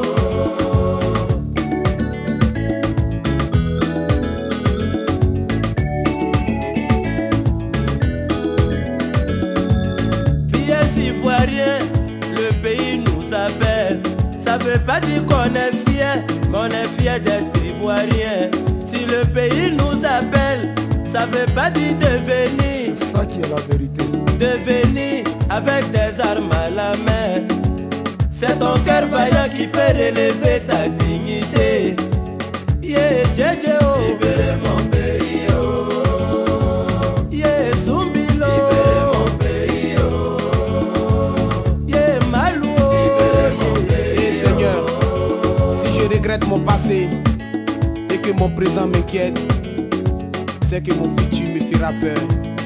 Pieds ivoiriens, le pays nous appelle. Ça veut pas dire qu'on est fier, mais on est fier d'être ivoirien. Si le pays nous appelle, ça veut pas dire de venir. C'est ça qui est la vérité. De venir avec des armes à la main. C'est ton cœur vaillant qui peut relever sa dignité. Yeah, Djedje, oh. Libérez mon pays, oh. Yeah, Zumbilo. Libérez mon pays, oh. Yeah, Malou, oh. Libérez mon pays, oh. Seigneur, si je regrette mon passé et que mon présent m'inquiète, c'est que mon futur me fera peur.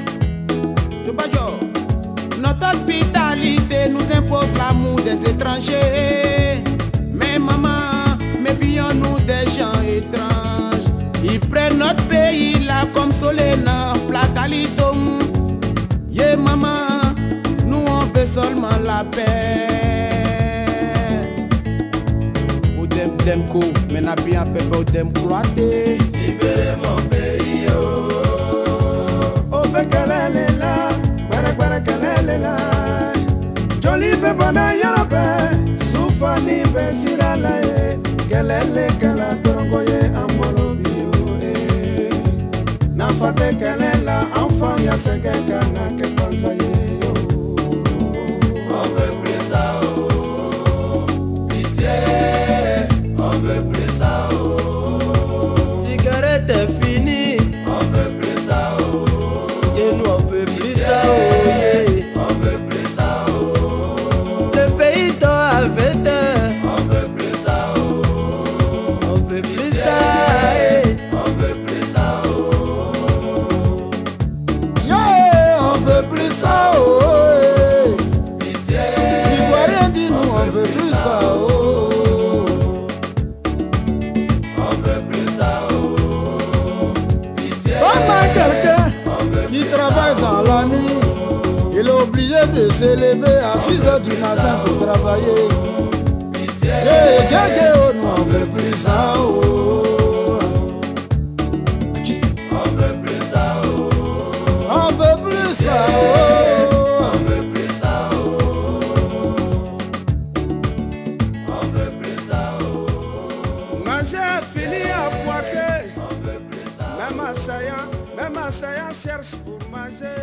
Notre hospitalité nous impose l'amour des étrangers. Mais maman, méfions-nous des gens étranges. Ils prennent notre pays là comme Solena, Placalitum. Yeah maman, nous on veut seulement la paix. Odem demko, mais n'a bien pépé odem cloité. Libérez mon pays, oh. Oh, Bekalele là. Joli bebana yarabe Sufani besirala e Kelele kala torongoye amolo bio e Nafate kelela enfant ya senge kana ke pansa ye yo On veut plus ça oh Pitié On veut plus ça oh Cigarette est finie On veut plus ça oh Et nous on veut plus ça oh de se lever à 6h du matin pour travailler. Hey, gagé, oh, nous on veut plus ça, oh. On veut plus ça, oh. On veut plus ça, oh. On veut plus ça, oh. On veut plus ça, oh. Manger fini à poiquer. Même assaillant cherche pour manger.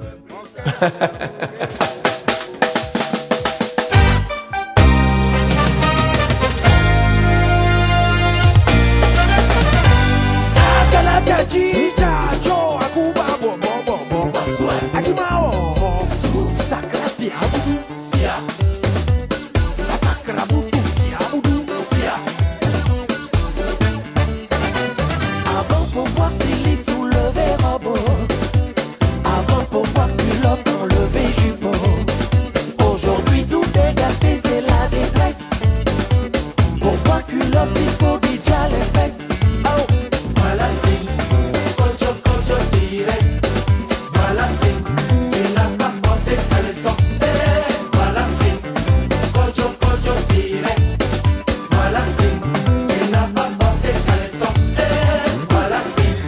Avant pour voir Philippe soulever robot. Avant pour voir culotte enlever jumeau. Aujourd'hui tout est gâté, c'est la détresse. Pour voir culotte il faut déjà les fesses. Oh, voilà sting, cocho cocho tiré. Voilà sting, tu n'as pas porté caleçon. Voilà sting, cocho cocho tiré. Voilà sting, tu n'as pas porté caleçon. Voilà sting.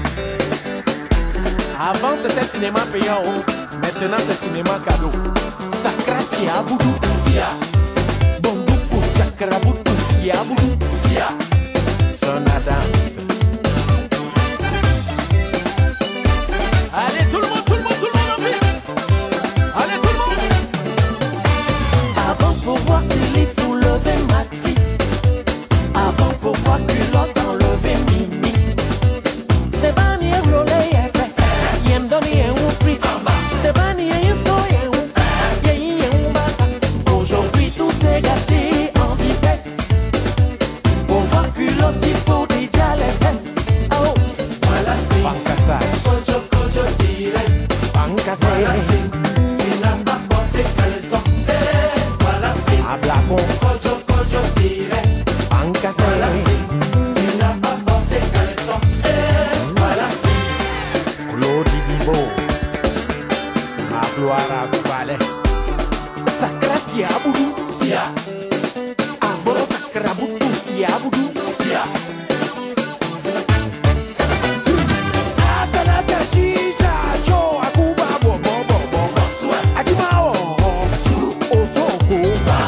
Avant c'était cinéma payant, oh. Maintenant c'est cinéma cadeau. Sakra sia boudou sia. Bamboukou sakra boudou sia boudou sia. Son Adams. Allez tout le monde en piste. Allez tout le monde. Avant pour voir Philippe soulever Maxi. Avant pour voir culotte enlever Mimi. Te bani en roller effet. Yem doni en ou free. Te bani en so en ou. Yeyi en ou basa. Aujourd'hui tout s'est gâté en vitesse. Pour voir culotte il faut déjà les fesses. cassé. Tu n'as pas porté caleçon. Voilà. Claude Vivo, ma gloire à Valais. Sacra sia boudou sia. Aboro sacra boudou sia boudou sia. Atalata chicha cho akuba bo bo bo bo. Akimao su osoko.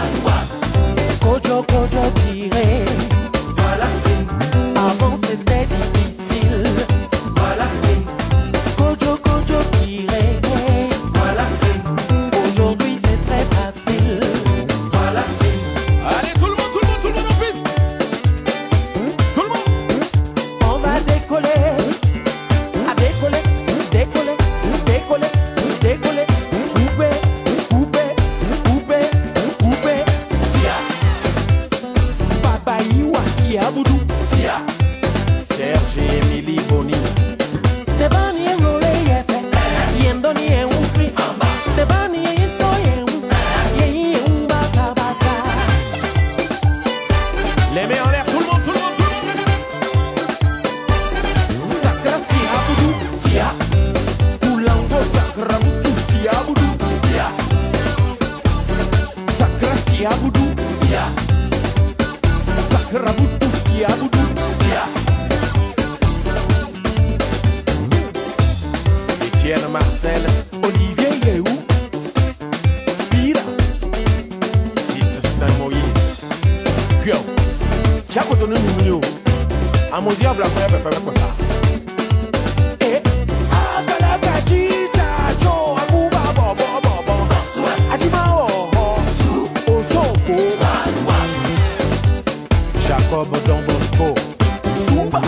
Kojo kojo tiré. Voilà. Avant c'était difficile. Voilà. Kojo kojo tiré. Voilà. Aujourd'hui c'est très facile. Voilà. Allez tout le monde en piste. Tout le monde. On va décoller. À décoller, décoller, décoller, décoller. Couper, couper, couper, couper. Sia. Papa Iwa Sia Boudou. Sia. Serge Emily Boni. Te bani en role yefe. Yendo ni en un free. Te bani en soy en un. Y en un basa basa. Les mains en l'air, tout le monde, tout le monde, tout le monde. Sacra Sia Boudou. Sia. Poulango Sacra Boudou. Sia Boudou. Sia. Sacra Sia Boudou. Sia. Sacra Boudou. Sia Boudou. Sia. Étienne Marcel, Olivier Yehou, Pira, 6 Saint-Moïse, Pio, Chaco Tonou Mounou, Amosia Blaffer, faire quoi ça? Et Atalata Chicha, Cho, Akuba, Bo, Bo, Bo, Bo, Ajimao, Su, Osoko, Jacob Don Bosco, Souba,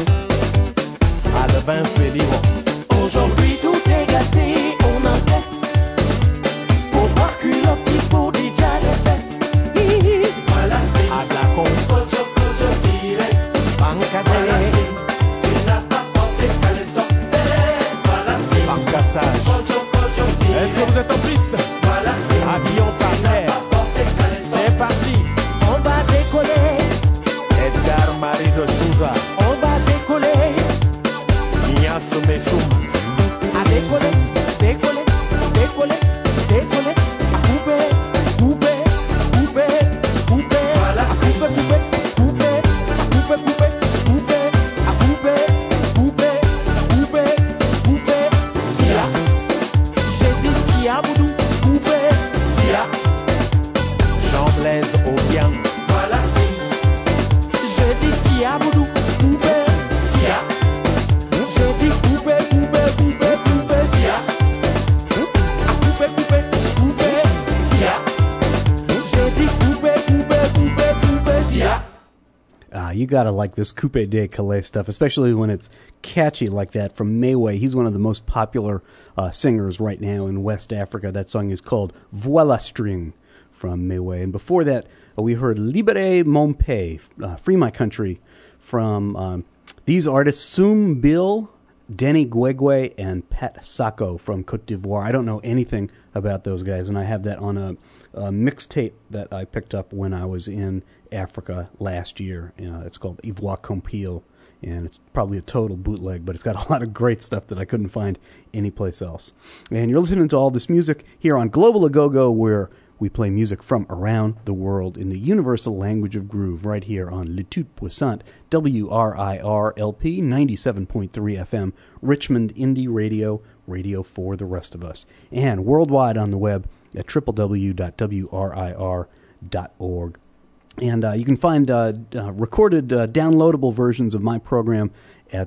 Alvin Félix. Aujourd'hui tout est gâté, on encaisse. Pour voir culotte, il faut déjà les fesses. Voilà, à la con, kojo, kojo, tiré. Bancassé, tu n'as pas porté caleçon. Voilà, bancassage. Kojo, kojo, tiré. Est-ce que vous êtes en piste? Voilà, avion par terre. C'est parti, on va décoller. Edgar Marie de Souza, on va décoller. Ignacio Messoum. A décoller, décoller, décoller, décoller. A couper, couper, couper, couper. Voilà. A couper, couper, couper. A couper, couper, couper. A couper, couper, couper, couper. Sia. J'ai dit Sia Boudou, couper. Sia. Jean-Blaise Obiang. Voilà. J'ai dit Sia Boudou, couper. Sia. J'ai dit couper, couper, couper, couper. Sia. A couper, couper, couper. Sia. J'ai dit couper, couper, couper, couper. Sia. You gotta like this Coupe de Calais stuff, especially when it's catchy like that from Mayway. He's one of the most popular singers right now in West Africa. That song is called Voilà String from Mayway. And before that, we heard Libere Mon Pays, Free My Country, from these artists, Soum Bill, Denny Guegwe, and Pat Sako from Cote d'Ivoire. I don't know anything about those guys, and I have that on a mixtape that I picked up when I was in Africa last year. It's called Ivoire Compile, and it's probably a total bootleg, but it's got a lot of great stuff that I couldn't find anyplace else. And you're listening to all this music here on Global Agogo, where we play music from around the world in the universal language of groove, right here on Le Tout Puissant, WRIR-LP, 97.3 FM, Richmond Indie Radio, radio for the rest of us, and worldwide on the web at www.wrir.org. And you can find recorded, downloadable versions of my program at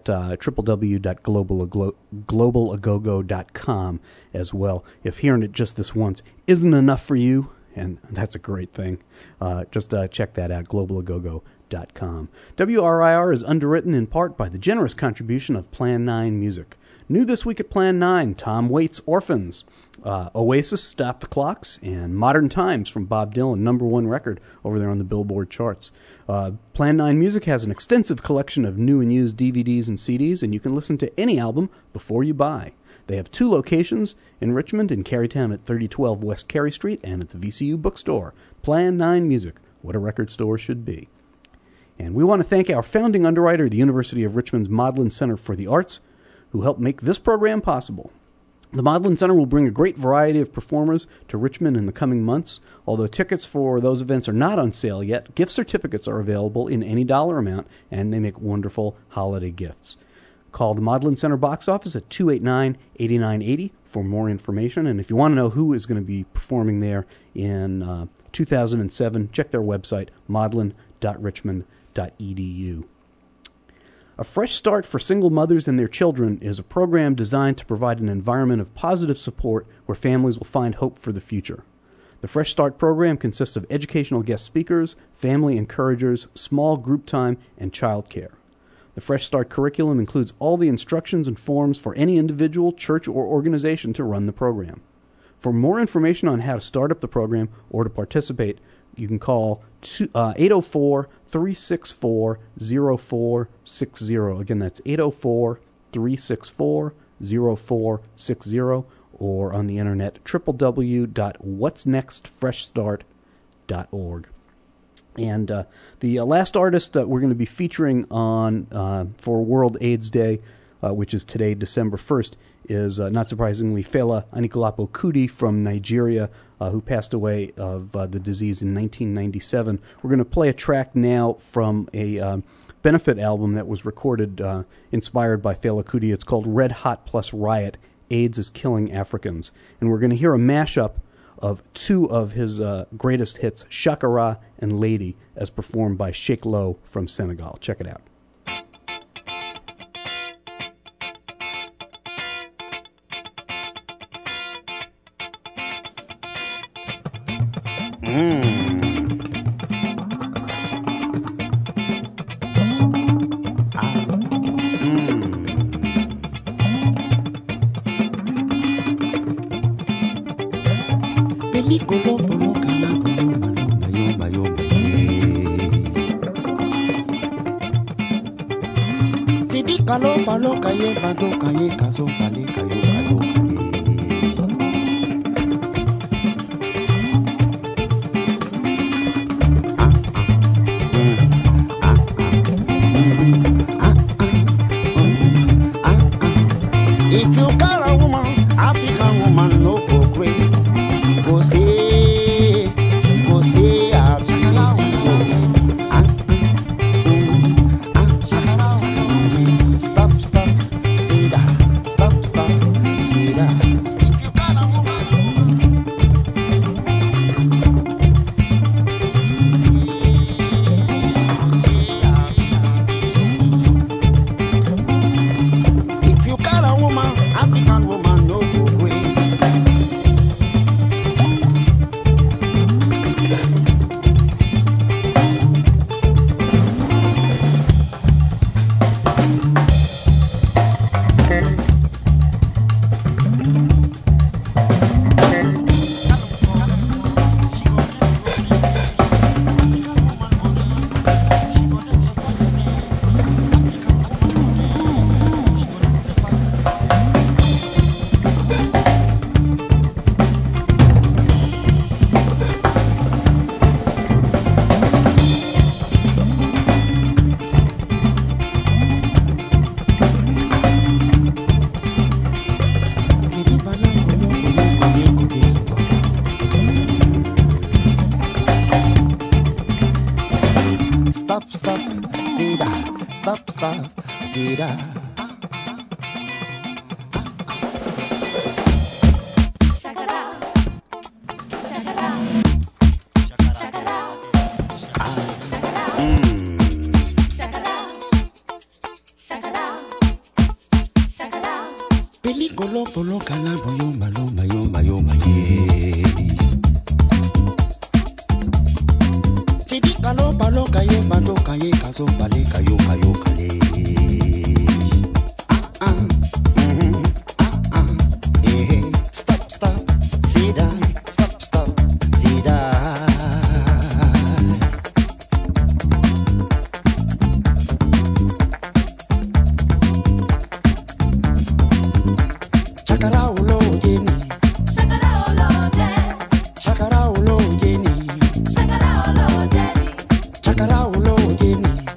www.globalagogo.com as well. If hearing it just this once isn't enough for you, and that's a great thing, just check that out, globalagogo.com. WRIR is underwritten in part by the generous contribution of Plan 9 Music. New this week at Plan 9, Tom Waits' Orphans, Oasis, Stop the Clocks, and Modern Times from Bob Dylan, #1 record over there on the Billboard charts. Plan 9 Music has an extensive collection of new and used DVDs and CDs, and you can listen to any album before you buy. They have 2 locations in Richmond and Carytown at 3012 West Cary Street and at the VCU Bookstore. Plan 9 Music, what a record store should be. And we want to thank our founding underwriter, the University of Richmond's Modlin Center for the Arts, who helped make this program possible. The Modlin Center will bring a great variety of performers to Richmond in the coming months. Although tickets for those events are not on sale yet, gift certificates are available in any dollar amount, and they make wonderful holiday gifts. Call the Modlin Center box office at 289-8980 for more information. And if you want to know who is going to be performing there in 2007, check their website, modlin.richmond.edu. A Fresh Start for Single Mothers and Their Children is a program designed to provide an environment of positive support where families will find hope for the future. The Fresh Start program consists of educational guest speakers, family encouragers, small group time, and child care. The Fresh Start curriculum includes all the instructions and forms for any individual, church, or organization to run the program. For more information on how to start up the program or to participate, you can call 804-364-0460. Again, that's 804-364-0460, or on the internet, www.whatsnextfreshstart.org. And the last artist that we're going to be featuring on for World AIDS Day, which is today, December 1st, is, not surprisingly, Fela Anikulapo Kuti from Nigeria, who passed away of the disease in 1997. We're going to play a track now from a benefit album that was recorded inspired by Fela Kuti. It's called Red Hot Plus Riot, AIDS is Killing Africans. And we're going to hear a mashup of two of his greatest hits, Shakara and Lady, as performed by Sheikh Lo from Senegal. Check it out. Palo kaye bado kaye kazo pale kayo kayo If you call a woman, African woman, no go great. She go say, I be Stop, say that. Stop, say that. If you call a woman, if you call a woman, African woman, no go away. Stop, say that. Stop, say that. Peligolo polo calabo yo malo mayo mayo maye. Sidi kalo palo kaye bado kaye kaso pale kayo kayo kale. Stop, see that. Stop, see that. Shakara ulo jeni. Shakara ulo jeni. Shakara ulo jeni.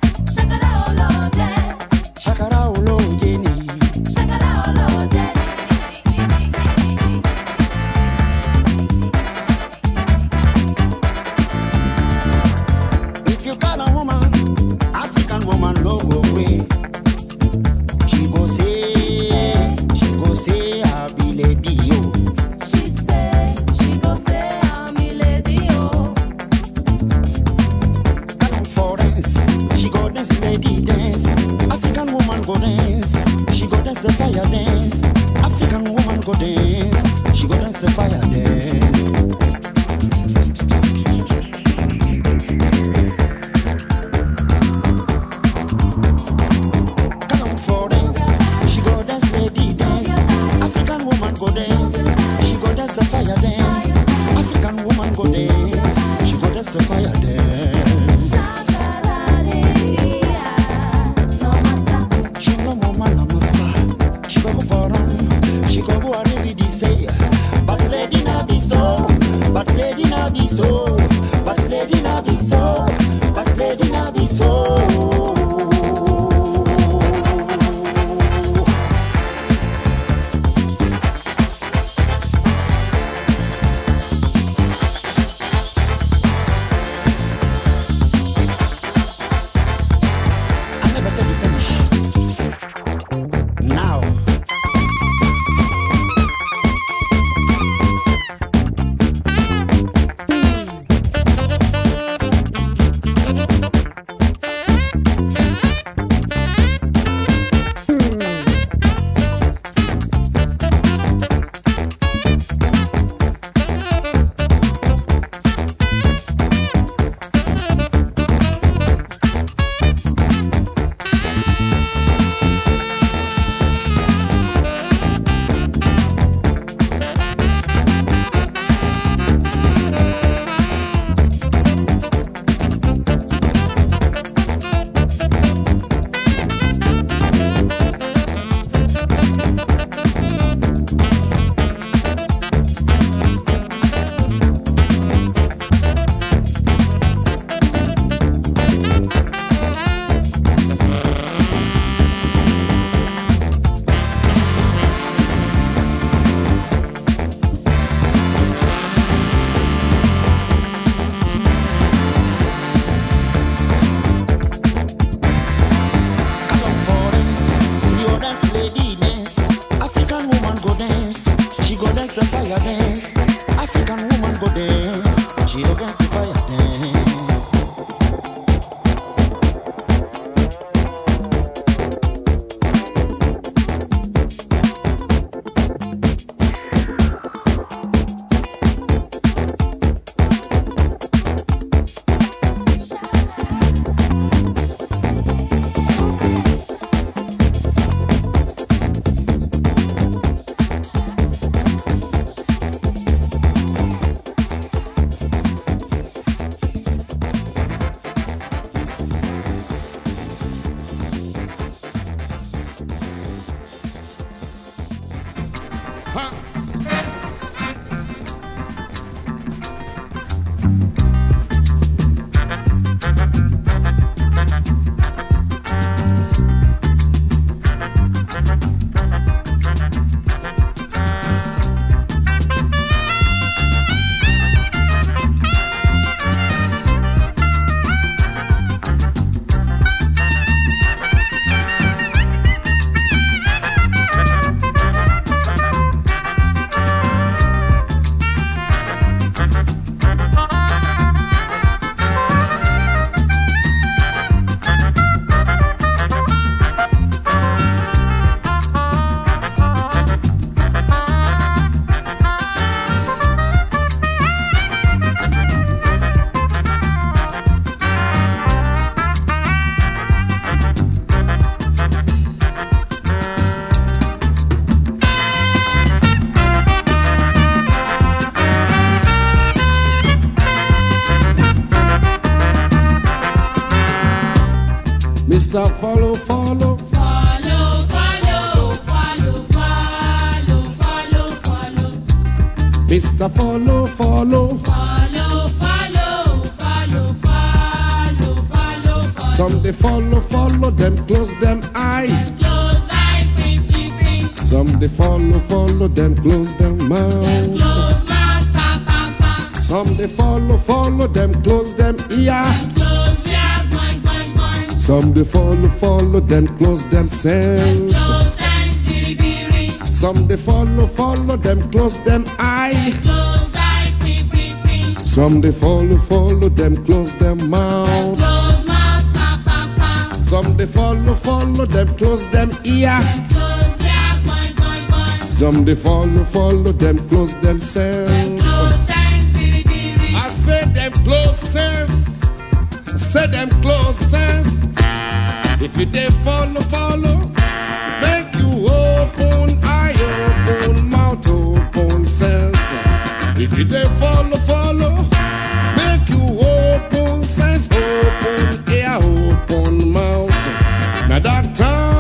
Mr. Follow, follow. Follow, follow, follow, follow, follow, follow. Mr. Follow, follow. Follow, follow, follow, follow, follow, follow. Some they follow, follow them, close them eye. Close eye, ping, ping, ping. Some they follow, follow them, close them mouth. Close mouth, pa, pa, pa. Some they follow, follow them, close them ear. Close ear, boing, boing, boing. Some they follow, follow them, close themselves. Close eyes, biri, biri. Some they follow, follow them, close them eye. Close eye, ping, ping, ping. Some they follow, follow them, close them mouth. Close mouth, pa, pa, pa. Some they follow, follow them, close them ear. Close ear, boing, boing, boing. Some they follow, follow them, close themselves. Close eyes, biri, biri. I say them closest. I say them closest. If you they follow, follow, make you open eye, open mouth, open sense. If you they follow, follow, make you open sense, open ear, open mouth. Now that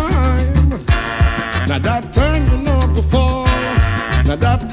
time you know go fall. Now that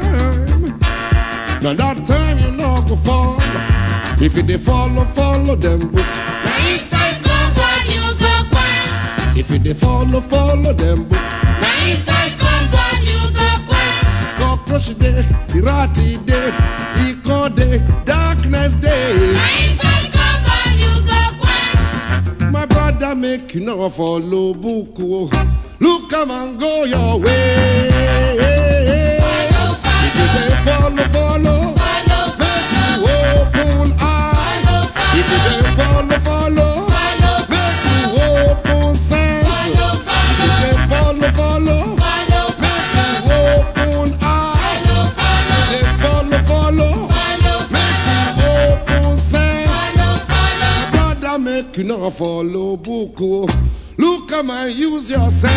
time you know go fall. If you they follow, follow them book. Now inside combat you go quench. If you they follow, follow them book. Now inside combat you go quench. Cockroach day, irati day, eco day, darkness day. Now inside combat you go quench. My brother make you know follow book. Look come and go your way. Follow, follow. If you they follow, follow. Follow, make you open eye. follow, follow. If you they follow, follow. Follow, Make you open sense. follow, follow. If they follow, follow. Follow, Make you open eye. follow, If they follow, follow. follow, Make you open sense. follow. Brother, make you not follow book. Oh. Look come and use your sense.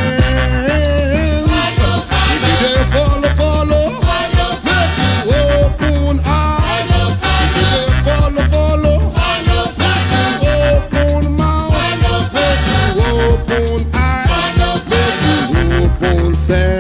Follow, follow. If they follow, follow. Make you open eye. If they follow, follow. Make you open mouth. Make you open eye. Make you open sense.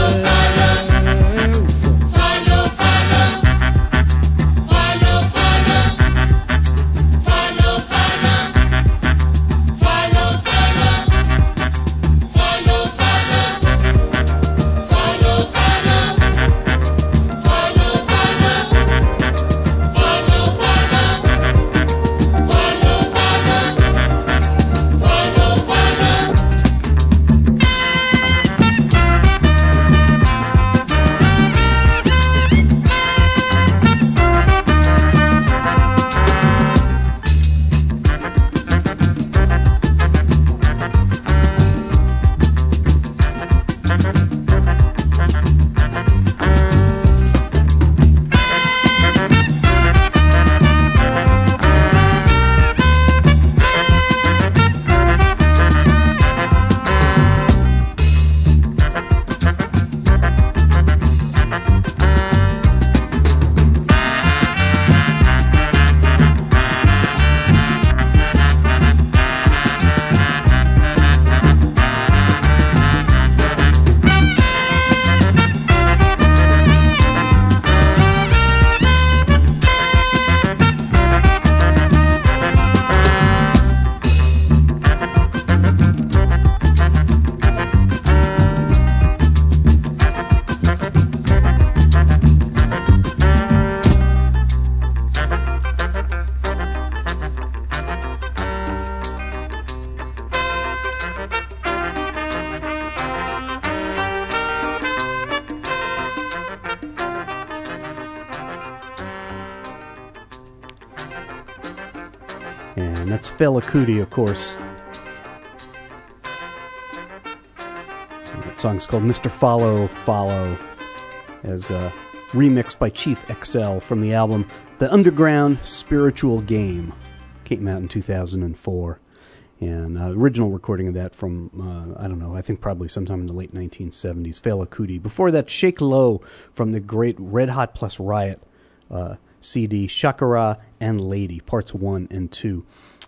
Follow, follow. Follow, follow. Follow, follow. Follow, follow. Follow, follow. Follow, follow. Follow, follow. Follow, follow. Follow, follow. Follow, follow. And that's Fela Kuti, of course. And that song's called Mr. Follow, Follow, as remixed by Chief XL from the album The Underground Spiritual Game. Came out in 2004. And original recording of that from, I don't know, I think probably sometime in the late 1970s, Fela Kuti. Before that, Shake Low from the great Red Hot plus Riot CD, Shakara and Lady, parts 1 and 2.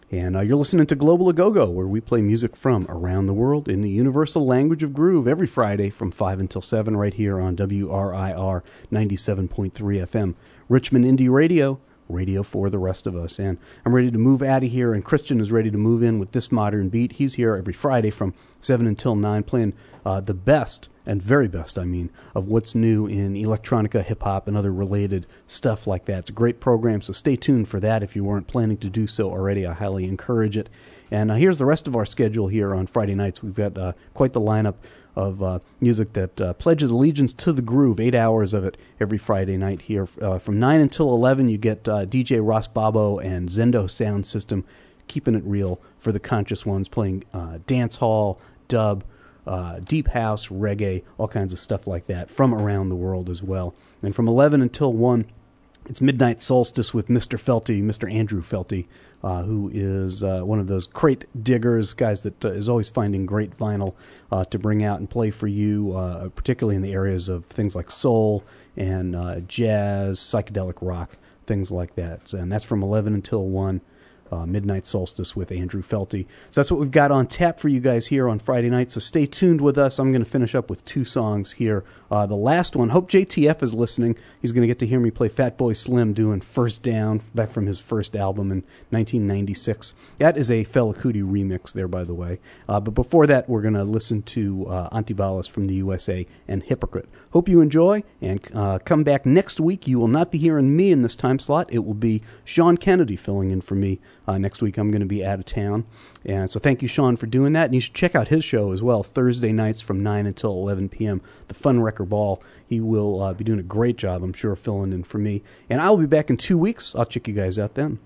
And you're listening to Global A-Go-Go, where we play music from around the world in the universal language of groove every Friday from 5 until 7 right here on WRIR 97.3 FM. Richmond Indie Radio, radio for the rest of us. And I'm ready to move out of here, and Christian is ready to move in with This Modern Beat. He's here every Friday from 7 until 9 playing the best, and very best, I mean, of what's new in electronica, hip-hop, and other related stuff like that. It's a great program, so stay tuned for that if you weren't planning to do so already. I highly encourage it. And here's the rest of our schedule here on Friday nights. We've got quite the lineup of music that pledges allegiance to the groove, 8 hours of it every Friday night here. From 9 until 11, you get DJ Ross Babo and Zendo Sound System, keeping it real for the conscious ones, playing dance hall, dub, deep house, reggae, all kinds of stuff like that from around the world as well. And from 11 until 1, it's Midnight Solstice with Mr. Felty, Mr. Andrew Felty, who is one of those crate diggers, guys that is always finding great vinyl to bring out and play for you, particularly in the areas of things like soul and jazz, psychedelic rock, things like that. And that's from 11 until 1. Midnight Solstice with Andrew Felty. So that's what we've got on tap for you guys here on Friday night, so stay tuned with us. I'm going to finish up with 2 songs here. The last one, hope JTF is listening. He's going to get to hear me play Fatboy Slim doing First Down, back from his first album in 1996. That is a Fela Kuti remix there, by the way. But before that, we're going to listen to Antibalas from the USA and Hypocrite. Hope you enjoy, and come back next week. You will not be hearing me in this time slot. It will be Sean Kennedy filling in for me. Next week I'm going to be out of town. And so thank you, Sean, for doing that. And you should check out his show as well, Thursday nights from 9 until 11 p.m., The Fun Wrecker Ball. He will be doing a great job, I'm sure, filling in for me. And I'll be back in 2 weeks. I'll check you guys out then.